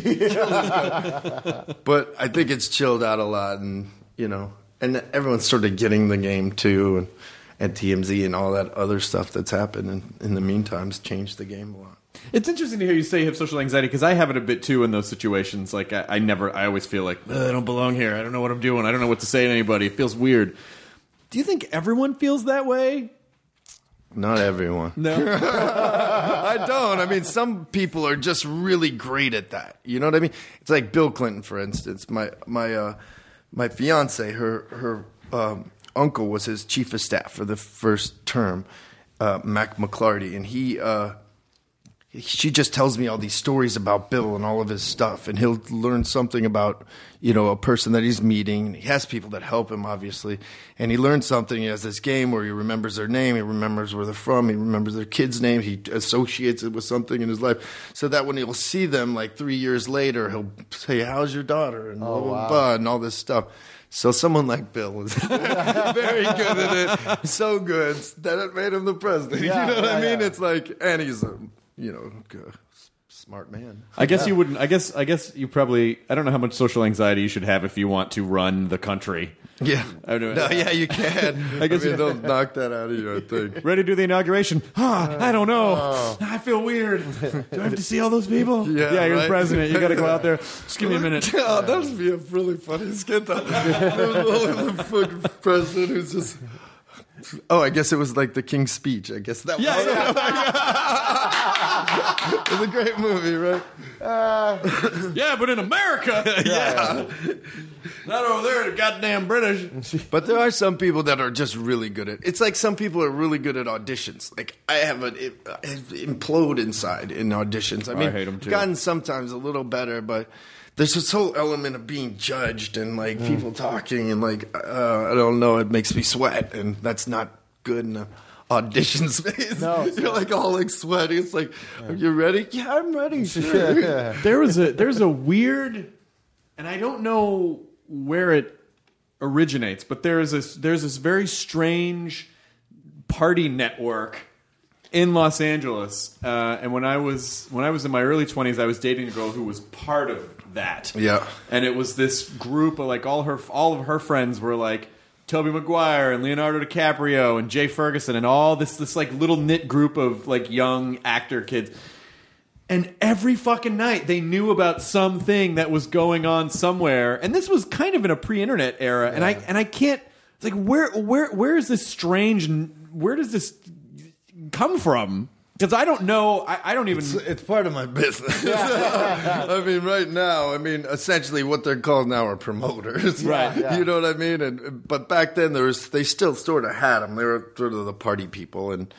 But I think it's chilled out a lot, and and everyone's sort of getting the game too, and TMZ and all that other stuff that's happened in the meantime has changed the game a lot. It's interesting to hear you say you have social anxiety, because I have it a bit too in those situations. Like I always feel like I don't belong here. I don't know what I'm doing. I don't know what to say to anybody. It feels weird. Do you think everyone feels that way? Not everyone. No, I don't. I mean, some people are just really great at that. You know what I mean? It's like Bill Clinton, for instance. My fiance, her uncle was his chief of staff for the first term, Mac McClarty, and she just tells me all these stories about Bill and all of his stuff, and he'll learn something about, a person that he's meeting. He has people that help him, obviously, and he learns something. He has this game where he remembers their name, he remembers where they're from, he remembers their kid's name, he associates it with something in his life, so that when he'll see them like 3 years later, he'll say, "How's your daughter?" and blah, blah, blah, and all this stuff. So someone like Bill is very good at it, so good that it made him the president. You know what I mean? It's like, and he's a smart man. I guess you wouldn't. I guess you probably. I don't know how much social anxiety you should have if you want to run the country. Yeah. You can. I guess they'll knock that out of you, I think. Ready to do the inauguration? I don't know. I feel weird. Do I have to see all those people? Yeah, you're the president. You got to go out there. Just give me a minute. Oh, that would be a really funny skit, though. The fucking president who's just... Oh, I guess it was like the King's Speech. I guess that was... It's a great movie, right? Yeah, but in America... Not over there, the goddamn British. But there are some people that are just really good at... It's like some people are really good at auditions. Like, I implode inside in auditions. I mean, I hate them too. Gotten sometimes a little better, but... There's this whole element of being judged and like people talking and like I don't know, it makes me sweat, and that's not good in an audition space. No, you're like all like sweaty. It's like, are you ready? Yeah, I'm ready. Sure. There's a weird, and I don't know where it originates, but there's this very strange party network in Los Angeles, and when I was in my early 20s, I was dating a girl who was part of that. Yeah, and it was this group of like all of her friends were like Tobey Maguire and Leonardo DiCaprio and Jay Ferguson and all this like little knit group of like young actor kids. And every fucking night they knew about something that was going on somewhere. And this was kind of in a pre-internet era. Yeah. And I can't. It's like where is this strange? Where does this come from? Because I don't know. I don't even... It's part of my business. I mean, right now, essentially what they're called now are promoters. Right. Yeah. You know what I mean? But back then, they still sort of had them. They were sort of the party people. And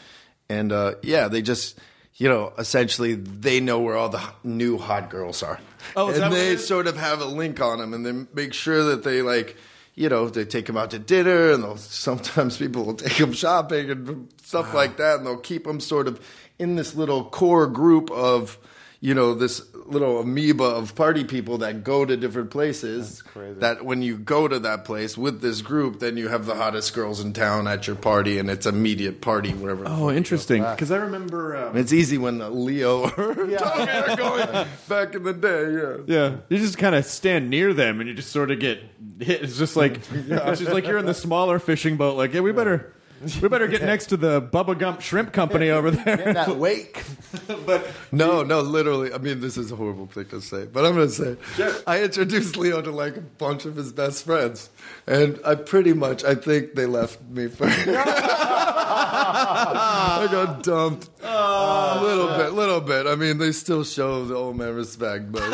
they just, essentially they know where all the new hot girls are. Oh, and they sort of have a link on them, and they make sure that they, like... they take them out to dinner, and sometimes people will take them shopping and stuff like that, and they'll keep them sort of in this little core group of, this little amoeba of party people that go to different places. That's crazy. That when you go to that place with this group, then you have the hottest girls in town at your party, and it's immediate party wherever. Oh, interesting. Because I remember... it's easy when Leo or Tommy are going back in the day, Yeah. You just kind of stand near them, and you just sort of get hit. It's just like it's just like you're in the smaller fishing boat. Like, yeah, we better get next to the Bubba Gump Shrimp Company over there. In that wake. But no, literally. This is a horrible thing to say, but I'm going to say it. I introduced Leo to like a bunch of his best friends, and I think they left me for. I got dumped. A little bit. I mean, they still show the old man respect, but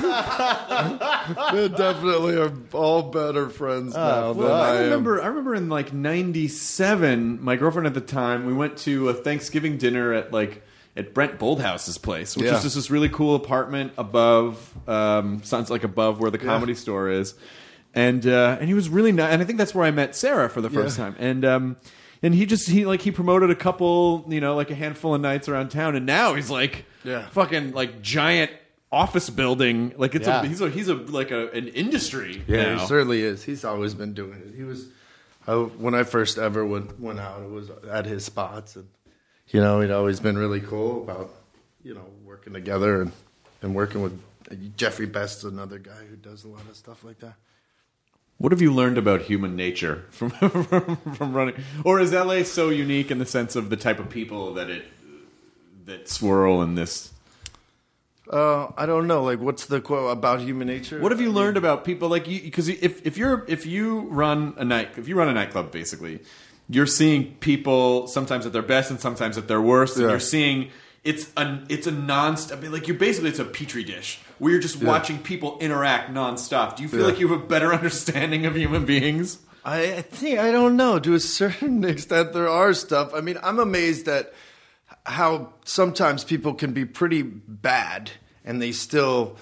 they definitely are all better friends now than I am. I remember in like '97, my girlfriend at the time, we went to a Thanksgiving dinner at Brent Boldhouse's place, which is just this really cool apartment above, sounds like above where the Comedy Store is. And he was really nice, and I think that's where I met Sarah for the first time. And he promoted a couple, like a handful of nights around town, and now he's like fucking like giant office building. Like he's an industry. Yeah, now. he certainly is. He's always been doing it. He was when I first ever went out, it was at his spots, and he'd always been really cool about working together and working with Jeffrey Best's another guy who does a lot of stuff like that. What have you learned about human nature from running? Or is LA so unique in the sense of the type of people that swirl in this? I don't know. Like, what's the quote about human nature? What have you learned about people like you? Because if you run a nightclub, basically, you're seeing people sometimes at their best and sometimes at their worst, and you're seeing it's a non-stop. I mean, like it's a petri dish where you're just watching people interact non-stop. Do you feel like you have a better understanding of human beings? I think, I don't know. To a certain extent, there are stuff. I mean, I'm amazed at how sometimes people can be pretty bad and they still,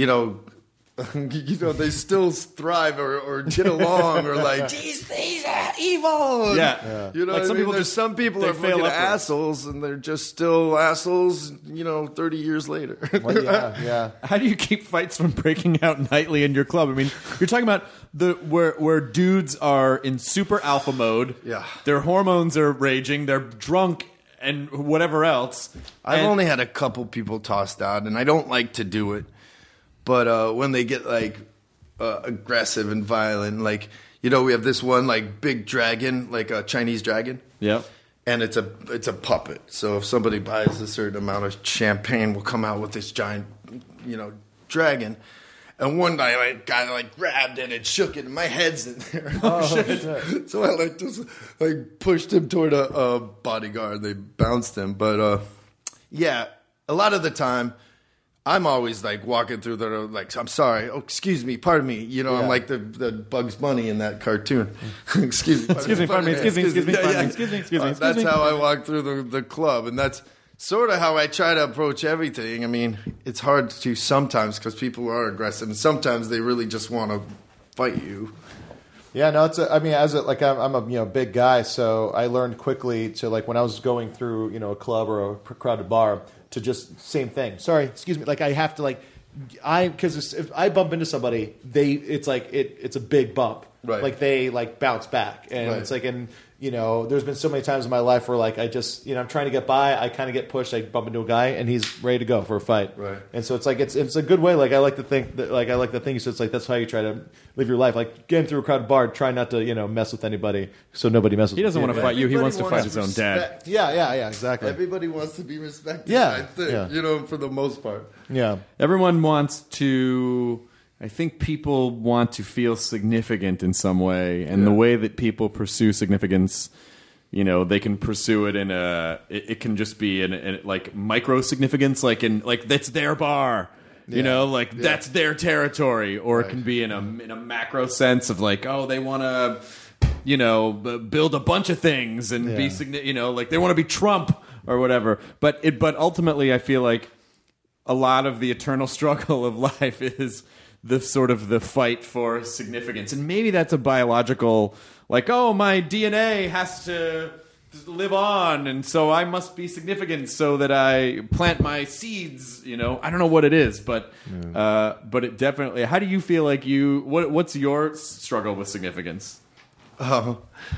they still thrive or get along or like, geez, these are evil. Yeah. You know, like some people are fucking assholes and they're just still assholes, 30 years later. Well, yeah. How do you keep fights from breaking out nightly in your club? I mean, you're talking about where dudes are in super alpha mode. Yeah. Their hormones are raging. They're drunk and whatever else. I've only had a couple people tossed out, and I don't like to do it. But when they get aggressive and violent, we have this one big dragon, like a Chinese dragon. Yeah. And it's a puppet. So if somebody buys a certain amount of champagne, we'll come out with this giant, dragon. And one night I grabbed it and shook it, and my head's in there. Oh, shit. So I just pushed him toward a bodyguard. They bounced him. But a lot of the time I'm always walking through the I'm sorry. Oh, excuse me, pardon me. I'm like the Bugs Bunny in that cartoon. Excuse me, pardon me. Excuse me. That's how I walk through the club, and that's sort of how I try to approach everything. I mean, it's hard to sometimes because people are aggressive, and sometimes they really just want to fight you. Yeah, no, I'm a big guy, so I learned quickly to when I was going through a club or a crowded bar to just same thing. Sorry, excuse me. I have to because if I bump into somebody, it's a big bump. Right. They bounce back, and it's there's been so many times in my life where I just I'm trying to get by, I kind of get pushed, I bump into a guy and he's ready to go for a fight. Right. And so it's it's a good way. I like to think that I like the thing. So it's that's how you try to live your life. Getting through a crowded bar, try not to mess with anybody, so nobody messes. He doesn't with want to fight you. He wants to fight his own dad. Yeah, exactly. Everybody wants to be respected. Yeah, I think, for the most part. Yeah. Everyone wants to. I think people want to feel significant in some way, and the way that people pursue significance, they can pursue it in it can just be in micro significance, that's their bar, that's their territory, or it can be in a macro sense of they want to, build a bunch of things and be they want to be Trump or whatever. But ultimately, I feel like a lot of the eternal struggle of life is the sort of the fight for significance. And maybe that's a biological, my DNA has to live on, and so I must be significant so that I plant my seeds, I don't know what it is, but it definitely, how do you feel what's your struggle with significance? I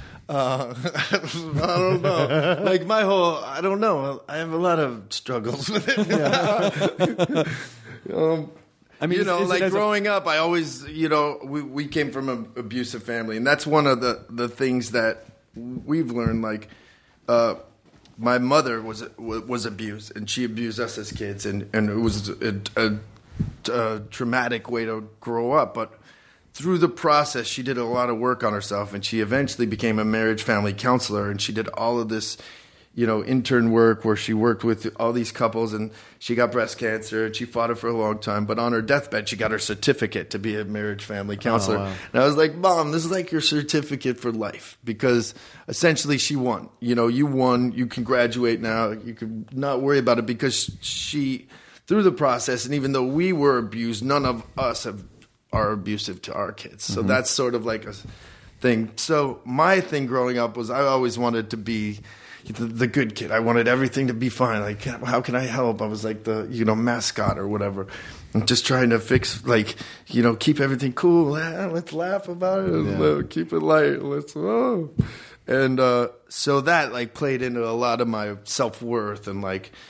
don't know. I don't know. I have a lot of struggles with it. I mean, growing up, I always, we came from an abusive family, and that's one of the things that we've learned. My mother was abused, and she abused us as kids, and it was a traumatic way to grow up. But through the process, she did a lot of work on herself, and she eventually became a marriage family counselor, and she did all of this, intern work where she worked with all these couples, and she got breast cancer, and she fought it for a long time. But on her deathbed, she got her certificate to be a marriage family counselor. wow. And I was like, Mom, this is like your certificate for life, because essentially she won. You won. You can graduate now. You can not worry about it, because she, through the process, and even though we were abused, none of us are abusive to our kids. So that's sort of like a thing. So my thing growing up was I always wanted to be the good kid. I wanted everything to be fine. Like, how can I help? I was like the, mascot or whatever. I'm just trying to fix, keep everything cool. Let's laugh about it. Keep it light. And so that, played into a lot of my self-worth and,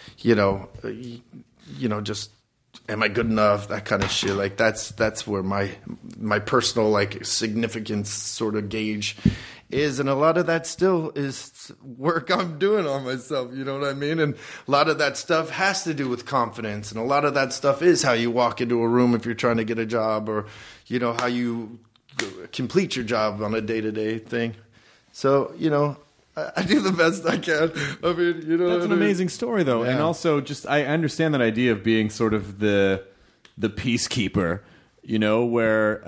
just, am I good enough? That kind of shit. That's where my personal, significance sort of gauge is, and a lot of that still is work I'm doing on myself, you know what I mean? And a lot of that stuff has to do with confidence, and a lot of that stuff is how you walk into a room if you're trying to get a job, or, how you complete your job on a day-to-day thing. So, I do the best I can. I mean, That's an amazing story, though. Yeah. And also, I understand that idea of being sort of the peacekeeper, where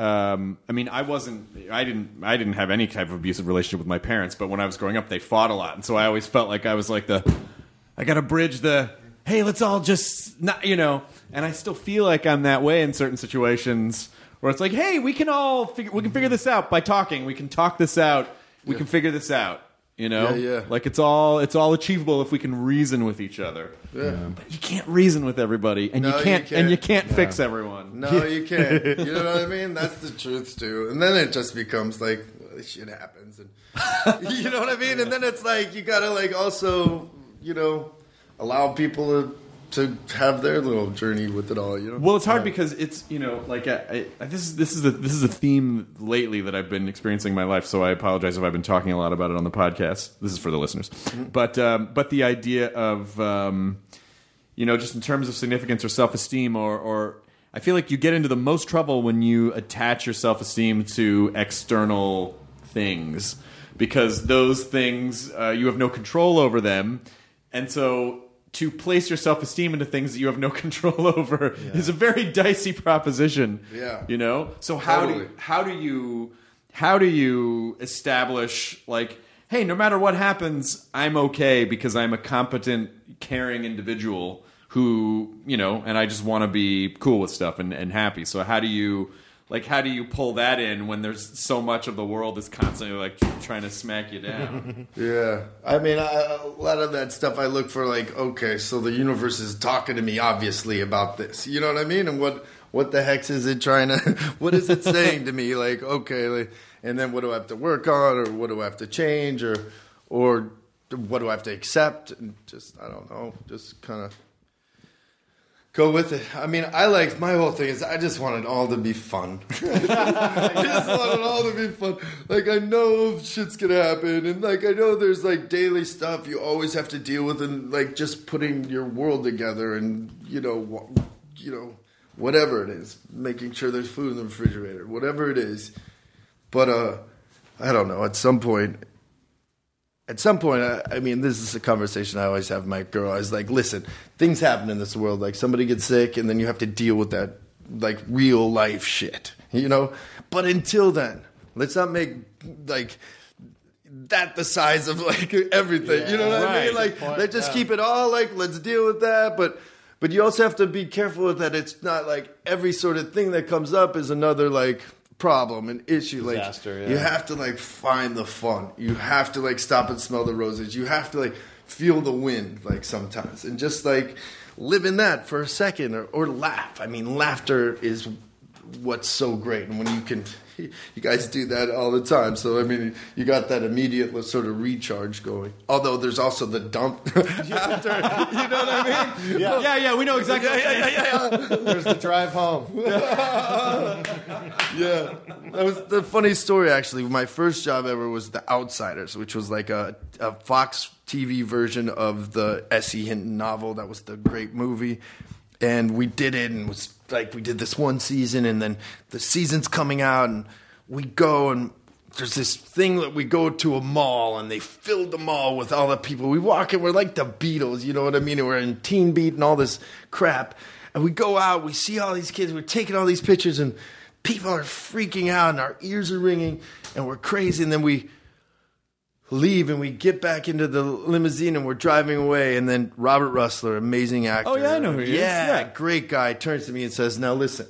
I didn't have any type of abusive relationship with my parents, but when I was growing up, they fought a lot, and so I always felt like I was like I got to bridge hey, let's all just not, and I still feel like I'm that way in certain situations where it's like, hey, we can figure this out by talking. We can talk this out. We can figure this out. Yeah. Like it's all achievable if we can reason with each other. Yeah. But you can't reason with everybody, and you can't fix everyone. No, you can't. You know what I mean? That's the truth too. And then it just becomes like, well, this shit happens, and you know what I mean? And then it's like you gotta also, allow people to have their little journey with it all, Well, it's hard because it's this is a theme lately that I've been experiencing in my life. So I apologize if I've been talking a lot about it on the podcast. This is for the listeners, but the idea of just in terms of significance or self-esteem, or I feel like you get into the most trouble when you attach your self-esteem to external things, because those things you have no control over them, and so to place your self-esteem into things that you have no control over is a very dicey proposition. Yeah. So how do you establish, hey, no matter what happens, I'm okay because I'm a competent, caring individual who, and I just want to be cool with stuff and happy. So how do you pull that in when there's so much of the world is constantly trying to smack you down? Yeah. I mean, a lot of that stuff I look for okay, so the universe is talking to me obviously about this. You know what I mean? And what the heck is it trying to, what is it saying to me? Okay, and then what do I have to work on, or what do I have to change, or what do I have to accept? And just, I don't know, just kind of go with it. I mean, my whole thing is I just want it all to be fun. I just want it all to be fun. I know shit's going to happen. And, I know there's, daily stuff you always have to deal with. And, just putting your world together and, whatever it is. Making sure there's food in the refrigerator. Whatever it is. But, I don't know. At some point, I mean, this is a conversation I always have with my girl. I was like, listen, things happen in this world. Somebody gets sick, and then you have to deal with that, real life shit, But until then, let's not make, that the size of, everything. Yeah, you know what I mean? Let's just keep it all, let's deal with that. But you also have to be careful with that. It's not every sort of thing that comes up is another, problem and issue. Disaster, you have to find the fun. You have to stop and smell the roses. You have to feel the wind sometimes, and just live in that for a second, or laugh. I mean, laughter is what's so great, and when you guys do that all the time. So I mean, you got that immediate sort of recharge going. Although there's also the dump after. You know what I mean? Yeah, we know exactly. Yeah. There's the drive home. Yeah, that was the funny story. Actually, my first job ever was The Outsiders, which was a Fox TV version of the S.E. Hinton novel. That was the great movie. and we did it, and it was like we did this one season, and then the season's coming out, and we go, and there's this thing that we go to a mall, and they filled the mall with all the people. We walk in, we're like the Beatles, you know what I mean? And we're in Teen Beat and all this crap. And we go out, we see all these kids, we're taking all these pictures, and people are freaking out, and our ears are ringing, and we're crazy. And then we leave, and we get back into the limousine, and we're driving away. And then Robert Russler, amazing actor. Oh, yeah, I know who he is. Yeah, great guy, turns to me and says, now listen,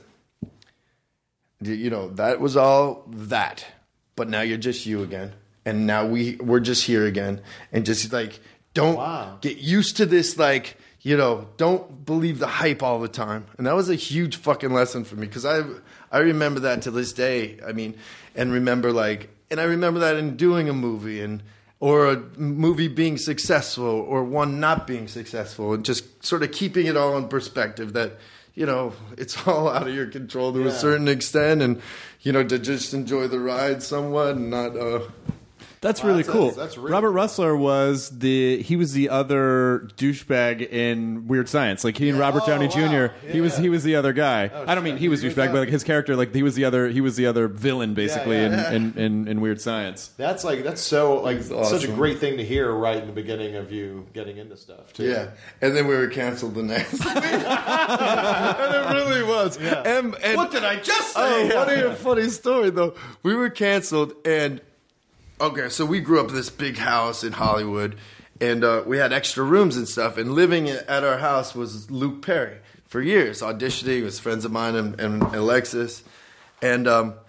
you know, that was all that. But now you're just you again. And now we're just here again. And just like, don't get used to this, like, you know, don't believe the hype all the time. And that was a huge fucking lesson for me, because I remember that to this day. I mean, and I remember that in doing a movie or a movie being successful or one not being successful, and just sort of keeping it all in perspective that, you know, it's all out of your control to a certain extent, and, you know, to just enjoy the ride somewhat and not... That's really cool. That's really Robert Russler was the other douchebag in Weird Science. Like he and Robert Downey Jr. Yeah. He was the other guy. I don't mean he was douchebag, but like his character, like he was the other villain basically in Weird Science. That's so awesome. Such a great thing to hear right in the beginning of you getting into stuff too. Yeah, and then we were canceled the next week. And it really was. Yeah. And what did I just say? Oh, what a funny story though. We were canceled, and okay, so we grew up in this big house in Hollywood, and we had extra rooms and stuff, and living at our house was Luke Perry for years, auditioning with friends of mine and Alexis, and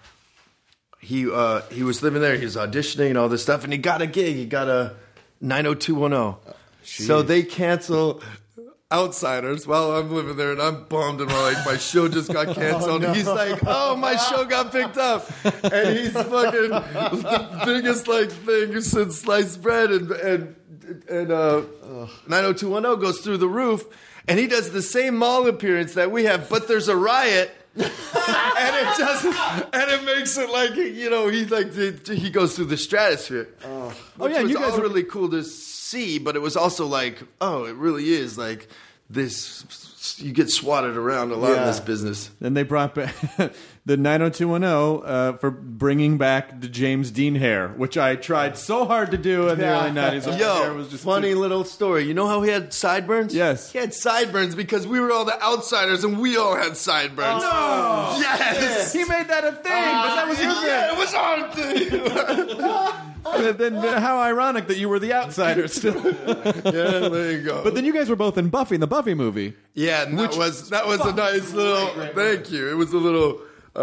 he was living there, he was auditioning and all this stuff, and he got a gig, he got a 90210. So they cancel Outsiders while I'm living there, and I'm bummed, and my show just got canceled. Oh, no. He's like, "Oh, my show got picked up," and he's fucking the biggest thing since sliced bread, and 90210 goes through the roof, and he does the same mall appearance that we have, but there's a riot. And it makes it like, you know, he goes through the stratosphere. Which was you guys all really cool to see, but it was also like, oh, it really is like this. You get swatted around a lot in this business. And they brought back the 90210 for bringing back the James Dean hair, which I tried so hard to do in the early 90s. My hair was just funny little story. You know how he had sideburns? Yes. He had sideburns because we were all the outsiders and we all had sideburns. Oh, yes! He made that a thing, but that was your thing. Yeah, it was our thing. And then how ironic that you were the outsider still. Yeah, there you go. But then you guys were both in Buffy, in the Buffy movie. Yeah, and that was a nice little. Thank you. It was a little.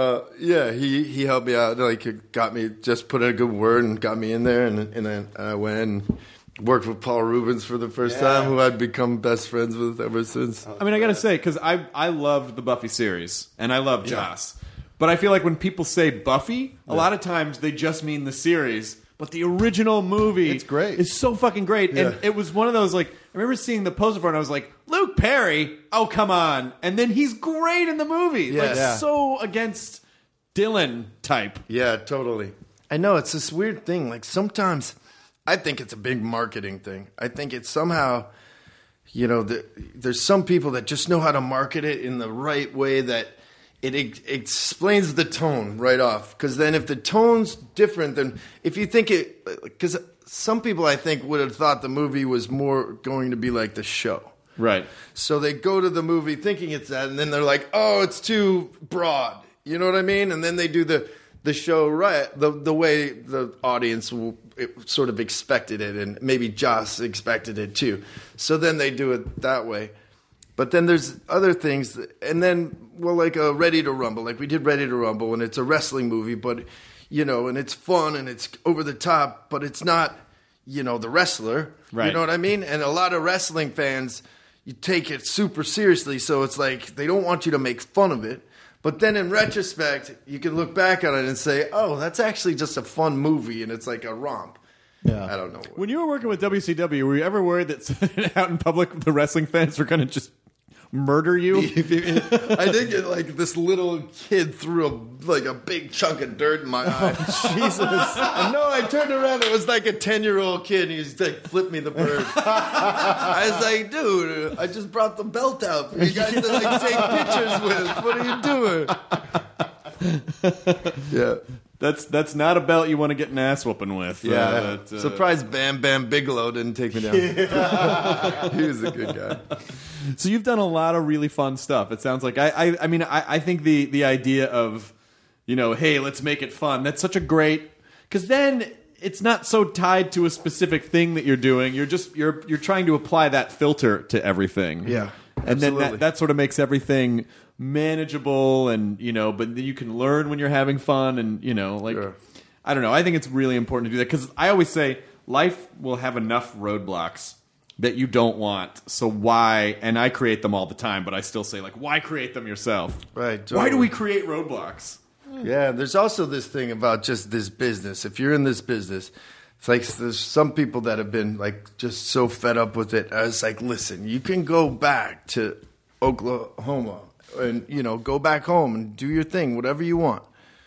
He helped me out. Like, got me, just put in a good word and got me in there, and I went and worked with Paul Rubens for the first time, who I'd become best friends with ever since. I mean, I gotta say, because I loved the Buffy series, and I love Joss. But I feel like when people say Buffy, a lot of times they just mean the series. But the original movie It's great. is so fucking great. And it was one of those, like, I remember seeing the poster for it, and I was like, Luke Perry? Oh, come on. And then he's great in the movie. Yeah. Like, Yeah. so against Dylan type. Yeah, totally. I know, it's this weird thing. Like, sometimes I think it's a big marketing thing. I think it's somehow, you know, there's some people that just know how to market it in the right way that it explains the tone right off. Because then if the tone's different, then if you think it... Because some people, I think, would have thought the movie was more going to be like the show. Right. So they go to the movie thinking it's that, and then they're like, oh, it's too broad. You know what I mean? And then they do the show right, the way the audience sort of expected it, and maybe Joss expected it too. So then they do it that way. But then there's other things, and then, well, like a Ready to Rumble. Like we did Ready to Rumble, and it's a wrestling movie, but, you know, and it's fun, and it's over the top, but it's not, you know, The Wrestler. Right. You know what I mean? And a lot of wrestling fans, you take it super seriously, so it's like they don't want you to make fun of it. But then in retrospect, you can look back on it and say, oh, that's actually just a fun movie, and it's like a romp. Yeah. I don't know. When you were working with WCW, were you ever worried that out in public the wrestling fans were going to just murder you? I did get like this little kid threw a big chunk of dirt in my eye. Jesus! And no, I turned around. It was like a 10-year-old kid. And he was like, "Flip me the bird." I was like, "Dude, I just brought the belt out for you guys to like take pictures with. What are you doing?" Yeah. That's not a belt you want to get an ass whooping with. Yeah. Surprised Bam Bam Bigelow didn't take me down. He was a good guy. So you've done a lot of really fun stuff. It sounds like I mean I think the idea of, hey, let's make it fun. That's such a great, because then it's not so tied to a specific thing that you're doing. You're just you're trying to apply that filter to everything. Yeah. And absolutely. then that sort of makes everything manageable, and but you can learn when you're having fun, and Sure. I don't know. I think it's really important to do that, because I always say life will have enough roadblocks that you don't want. So why? And I create them all the time, but I still say, like, why create them yourself? Right. Totally. Why do we create roadblocks? Yeah, there's also this thing about just this business. If you're in this business, it's like there's some people that have been like just so fed up with it. I was like, listen, you can go back to Oklahoma and go back home and do your thing, whatever you want,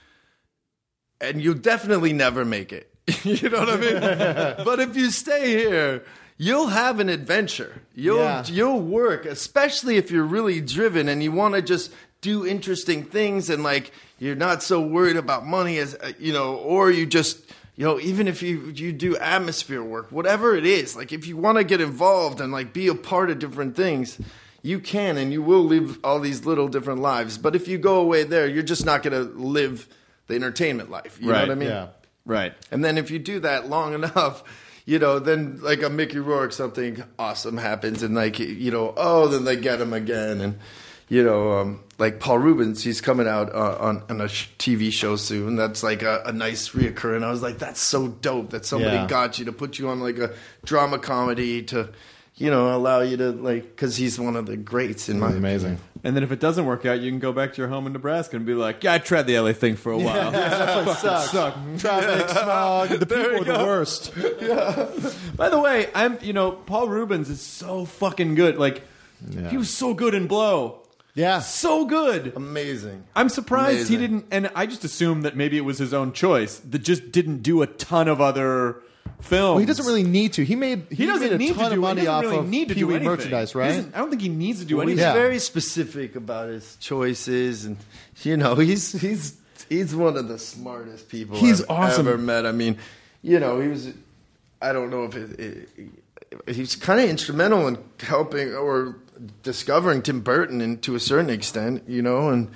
and you'll definitely never make it. You know what I mean? But if you stay here, you'll have an adventure. You'll work, especially if you're really driven and you want to just do interesting things, and like you're not so worried about money as or you just even if you do atmosphere work, whatever it is, like if you want to get involved and like be a part of different things, you can, and you will live all these little different lives. But if you go away there, you're just not going to live the entertainment life. You know what I mean? Yeah. Right. And then if you do that long enough, then like a Mickey Rourke, something awesome happens, and like, then they get him again. And, like Paul Rubens, he's coming out on a TV show soon. That's like a nice reoccurring. I was like, that's so dope that somebody got you to put you on like a drama comedy to, allow you to like, because he's one of the greats in my amazing. And then if it doesn't work out, you can go back to your home in Nebraska and be like, I tried the LA thing for a while. That place sucks. Traffic, smog, the people are the worst. By the way, Paul Rubens is so fucking good. Like, he was so good in Blow. Yeah. So good. Amazing. I'm surprised he didn't, and I just assumed that maybe it was his own choice, that just didn't do a ton of other films. Well, he doesn't really need to. He made a ton of money off of Pee-wee merchandise, right? I don't think he needs to do anything. He's very specific about his choices, and he's one of the smartest people I've ever met. I mean, he was. I don't know if he's kind of instrumental in helping or discovering Tim Burton to a certain extent, and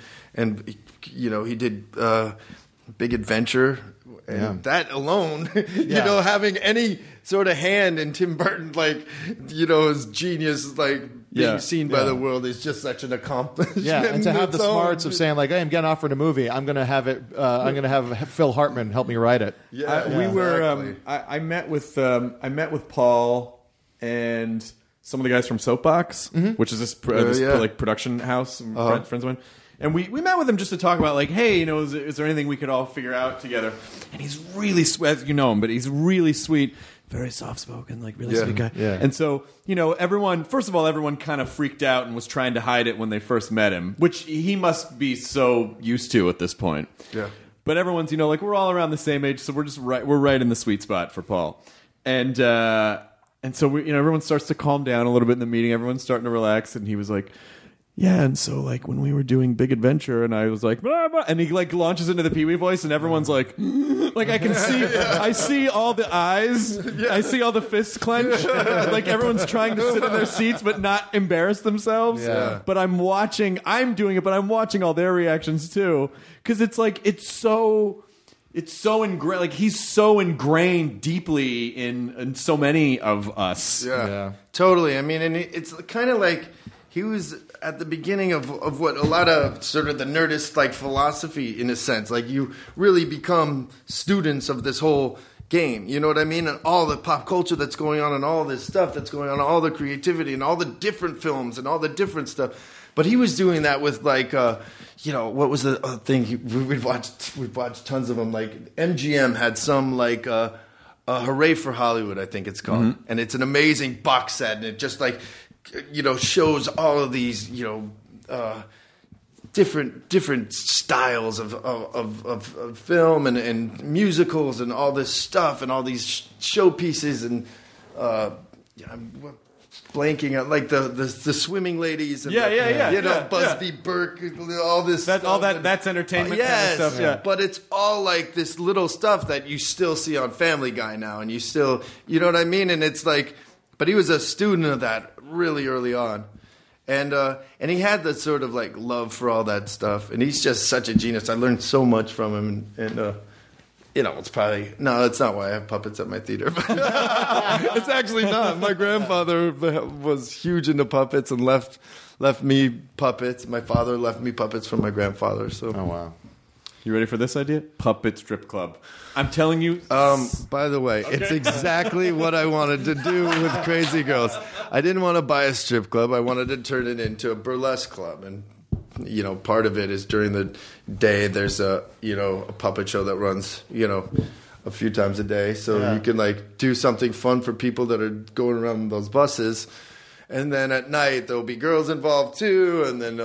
he did Big Adventure. And that alone, having any sort of hand in Tim Burton, like, his genius, like, being seen by the world is just such an accomplishment. Yeah, and to have the smarts of saying, like, hey, I'm getting offered a movie. I'm going to have it. I'm going to have Phil Hartman help me write it. We were. I met with Paul and some of the guys from Soapbox, which is this production house, friends of mine. And we met with him just to talk about, like, hey, is there anything we could all figure out together? And he's really sweet, you know him, but he's really sweet, very soft-spoken, like, really sweet guy. Yeah. And so, everyone kind of freaked out and was trying to hide it when they first met him, which he must be so used to at this point. Yeah. But everyone's, like, we're all around the same age, so we're right in the sweet spot for Paul. And so everyone starts to calm down a little bit in the meeting. Everyone's starting to relax, and he was like, yeah, and so, like, when we were doing Big Adventure, and I was like, blah, blah, and he, like, launches into the Pee-wee voice, and everyone's like, I can see, I see all the eyes, I see all the fists clench, like, everyone's trying to sit in their seats but not embarrass themselves, but I'm doing it, but I'm watching all their reactions, too, because it's, like, it's so ingrained, like, he's so ingrained deeply in so many of us. Yeah. Totally. I mean, and it's kind of like he was at the beginning of what a lot of sort of the Nerdist like philosophy, in a sense. Like, you really become students of this whole game, you know what I mean? And all the pop culture that's going on, and all this stuff that's going on, all the creativity and all the different films and all the different stuff. But he was doing that with, like, what was the thing? We've watched tons of them. Like, MGM had some, like, Hooray for Hollywood, I think it's called. And it's an amazing box set, and it just, like, shows all of these, different styles of film and musicals and all this stuff and all these showpieces and I'm blanking out like the swimming ladies and Busby Burke, all this that's entertainment kind of stuff. Yeah. But it's all like this little stuff that you still see on Family Guy now, and you still, you know what I mean? And it's like, but he was a student of that really early on. And he had the sort of like love for all that stuff, and he's just such a genius. I learned so much from him, and it's probably it's not why I have puppets at my theater. It's actually not. My grandfather was huge into puppets and left me puppets. My father left me puppets from my grandfather. So, oh wow. You ready for this idea? Puppet strip club. I'm telling you. By the way, it's exactly what I wanted to do with Crazy Girls. I didn't want to buy a strip club. I wanted to turn it into a burlesque club. And, part of it is during the day there's a puppet show that runs, a few times a day. So you can, like, do something fun for people that are going around those buses. And then at night there'll be girls involved, too. And then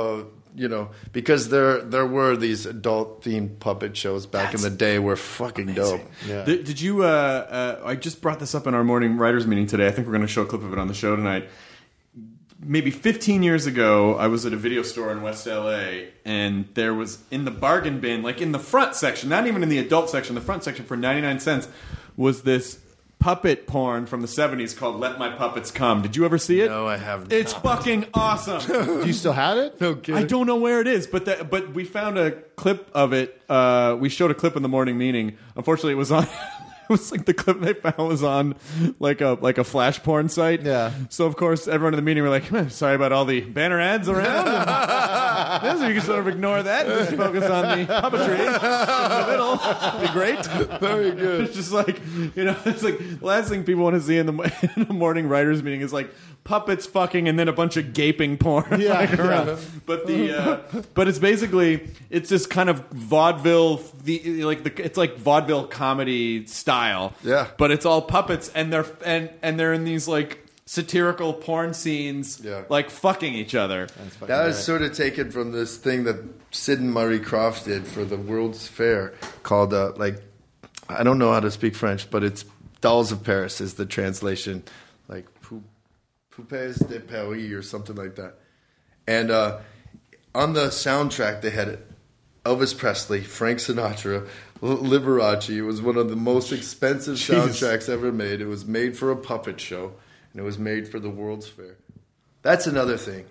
because there were these adult-themed puppet shows back in the day were fucking dope. Yeah. Did you, I just brought this up in our morning writers meeting today. I think we're going to show a clip of it on the show tonight. Maybe 15 years ago, I was at a video store in West LA, and there was in the bargain bin, like in the front section, not even in the adult section, the front section for 99 cents, was this puppet porn from the 70s called Let My Puppets Come. Did you ever see it? No, I haven't. It's fucking awesome. Do you still have it? No kidding. I don't know where it is, but we found a clip of it. We showed a clip in the morning meeting. Unfortunately, it was on... It was like the clip they found was on like a flash porn site. Yeah. So of course everyone in the meeting were like, sorry about all the banner ads around. So you can sort of ignore that and just focus on the puppetry in the middle. It'd be great. Very good. It's just like, it's like the last thing people want to see in the morning writers meeting is like puppets fucking and then a bunch of gaping porn. Yeah. Around. But but it's basically it's this kind of vaudeville it's like vaudeville comedy style. Yeah. But it's all puppets and they're in these like satirical porn scenes like fucking each other. That was sort of taken from this thing that Sid and Murray Croft did for the World's Fair called I don't know how to speak French, but it's Dolls of Paris is the translation, like Poupées de Paris or something like that. And on the soundtrack they had Elvis Presley, Frank Sinatra, Liberace. It was one of the most expensive soundtracks ever made. It was made for a puppet show, and it was made for the World's Fair. That's another thing.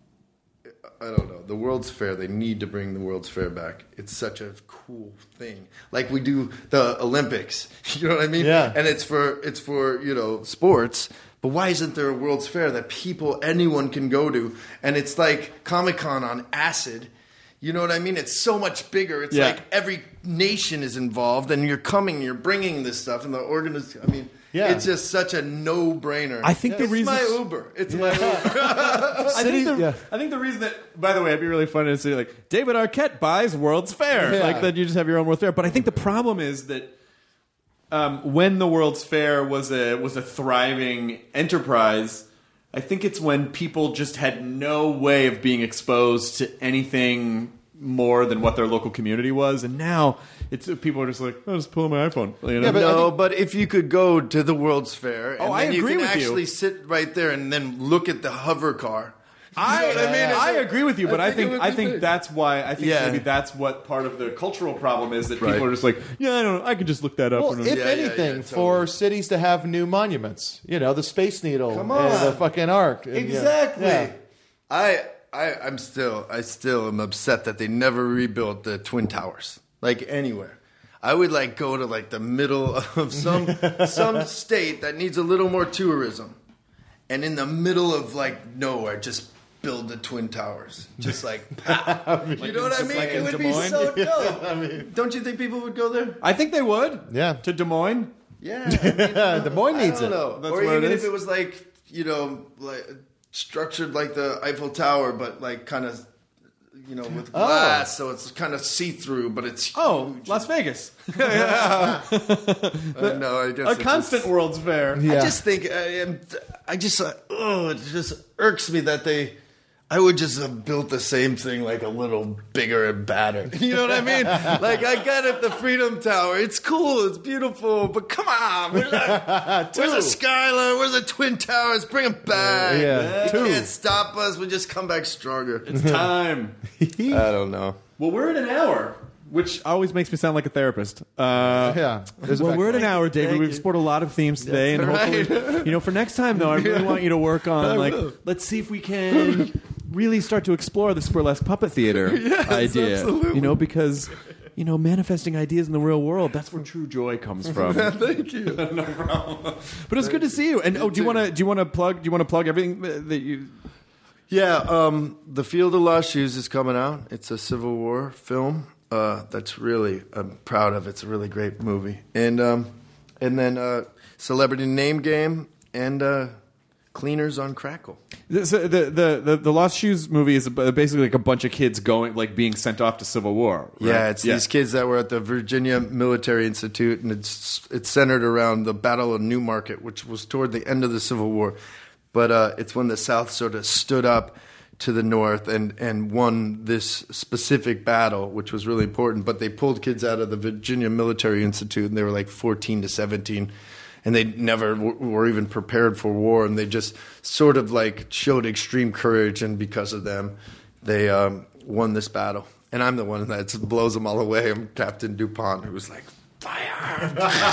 I don't know. The World's Fair, they need to bring the World's Fair back. It's such a cool thing. Like we do the Olympics. You know what I mean? Yeah. And it's for sports. But why isn't there a World's Fair that anyone can go to? And it's like Comic-Con on acid. You know what I mean? It's so much bigger. It's like every nation is involved, and you're bringing this stuff, and the organization. I mean, it's just such a no-brainer. I think the reason it's my Uber. It's my Uber. I think the reason that, by the way, it'd be really funny to say like David Arquette buys World's Fair, like that you just have your own World's Fair. But I think the problem is that when the World's Fair was a thriving enterprise, I think it's when people just had no way of being exposed to anything more than what their local community was, and now people are just like, I'll just pull out my iPhone. But if you could go to the World's Fair, and I then agree you can with actually you. sit right there and then look at the hover car. I agree with you, but I think that's why maybe that's what part of the cultural problem is that people are just like, I don't know, I can just look that up. Well, if anything, for cities to have new monuments, the Space Needle, and the fucking Ark, exactly. I still am upset that they never rebuilt the Twin Towers, like anywhere. I would like go to like the middle of some state that needs a little more tourism, and in the middle of like nowhere, just build the Twin Towers. Just like, pow. You know what I mean? Like it would be so dope. Don't you think people would go there? I think they would. Yeah. To Des Moines? Yeah. Des Moines needs it. I don't know. That's or where even it if is. it was like, like structured like the Eiffel Tower, but like kind of, with glass, so it's kind of see-through, but it's huge. Las Vegas. No, I guess A constant World's Fair. I just think it just irks me that I would just have built the same thing like a little bigger and badder. You know what I mean? Like, I get it, the Freedom Tower. It's cool. It's beautiful. But come on. Where's the Skyline? Where's the Twin Towers? Bring them back. You can't stop us. We just come back stronger. It's time. I don't know. Well, we're at an hour, which always makes me sound like a therapist. Yeah. Well, we're at an hour, David. We've explored a lot of themes today, and hopefully, for next time, though, I really want you to work on let's see if we can really start to explore this burlesque puppet theater idea. Absolutely. Because manifesting ideas in the real world, that's where true joy comes from. Thank you. No problem. But it's good to see you. And do you want to plug everything that you? Yeah, The Field of Lost Shoes is coming out. It's a Civil War film. That's really, I'm proud of. It's a really great movie. And then Celebrity Name Game and Cleaners on Crackle. So the Lost Shoes movie is basically like a bunch of kids being sent off to Civil War. Right? Yeah, it's these kids that were at the Virginia Military Institute, and it's centered around the Battle of Newmarket, which was toward the end of the Civil War. But it's when the South sort of stood up to the North and won this specific battle, which was really important. But they pulled kids out of the Virginia Military Institute, and they were like 14 to 17. And they never were even prepared for war, and they just sort of like showed extreme courage, and because of them, they won this battle. And I'm the one that blows them all away. I'm Captain DuPont, who's like, fire!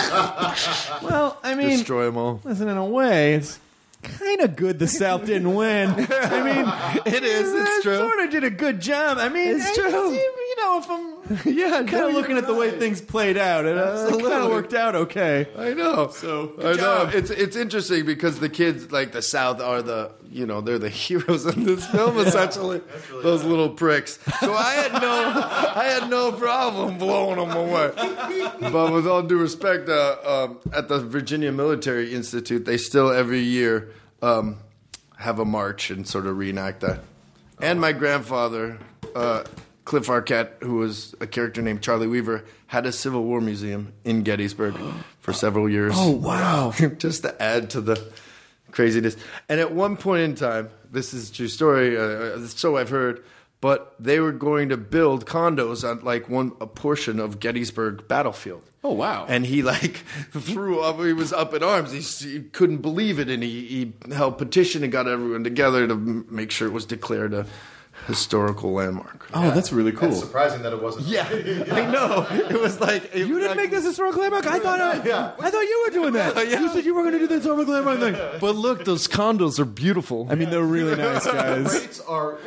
Well, I mean, destroy them all. Listen, in a way, it's kind of good the South didn't win. I mean, it is. It's true. Sort of did a good job. I mean, it's true. If I'm kind of looking at the way things played out, it kind of worked out okay. I know. So I know. It's interesting because the kids, like the South, are they're the heroes in this film essentially. Really those little pricks. So I had no problem blowing them away. But with all due respect, at the Virginia Military Institute, they still every year have a march and sort of reenact that. And my grandfather, Cliff Arquette, who was a character named Charlie Weaver, had a Civil War museum in Gettysburg for several years. Oh, wow. Just to add to the craziness. And at one point in time, this is a true story, so I've heard, but they were going to build condos on like a portion of Gettysburg battlefield. Oh, wow. And he threw up, he was up in arms. He couldn't believe it, and he held a petition and got everyone together to make sure it was declared a historical landmark. Oh, that's really cool. It's surprising that it wasn't. Yeah, I know. It was like you didn't make this historical landmark. I thought you were doing that. Yeah. You said you were going to do the historical landmark thing. But look, those condos are beautiful. I mean, they're really nice, guys. Rates are.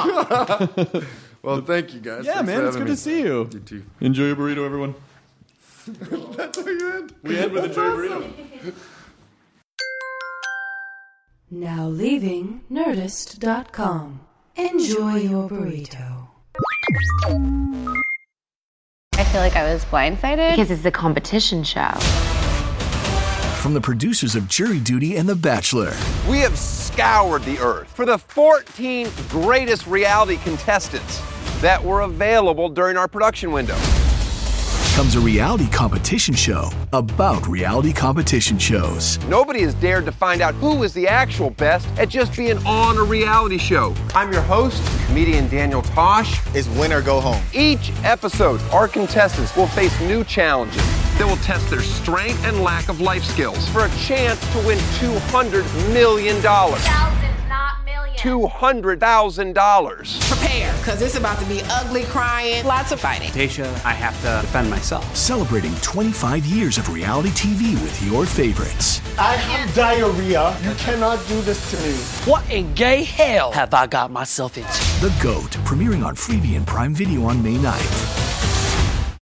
Well, thank you, guys. Yeah, Thanks man, it's good to see you. You too. Enjoy your burrito, everyone. That's how you end. We end with enjoy your burrito. Now leaving Nerdist.com. Enjoy your burrito. I feel like I was blindsided because it's a competition show. From the producers of Jury Duty and The Bachelor. We have scoured the earth for the 14 greatest reality contestants that were available during our production window. Comes a reality competition show about reality competition shows. Nobody has dared to find out who is the actual best at just being on a reality show. I'm your host, comedian Daniel Tosh. It's win or go home. Each episode, our contestants will face new challenges that will test their strength and lack of life skills for a chance to win $200 million. Thousands, not millions. $200,000. Prepare, because it's about to be ugly, crying, lots of fighting. Tasha, I have to defend myself. Celebrating 25 years of reality TV with your favorites. I have diarrhea. You cannot do this to me. What in gay hell have I got myself into? The GOAT, premiering on Freevee and Prime Video on May 9th.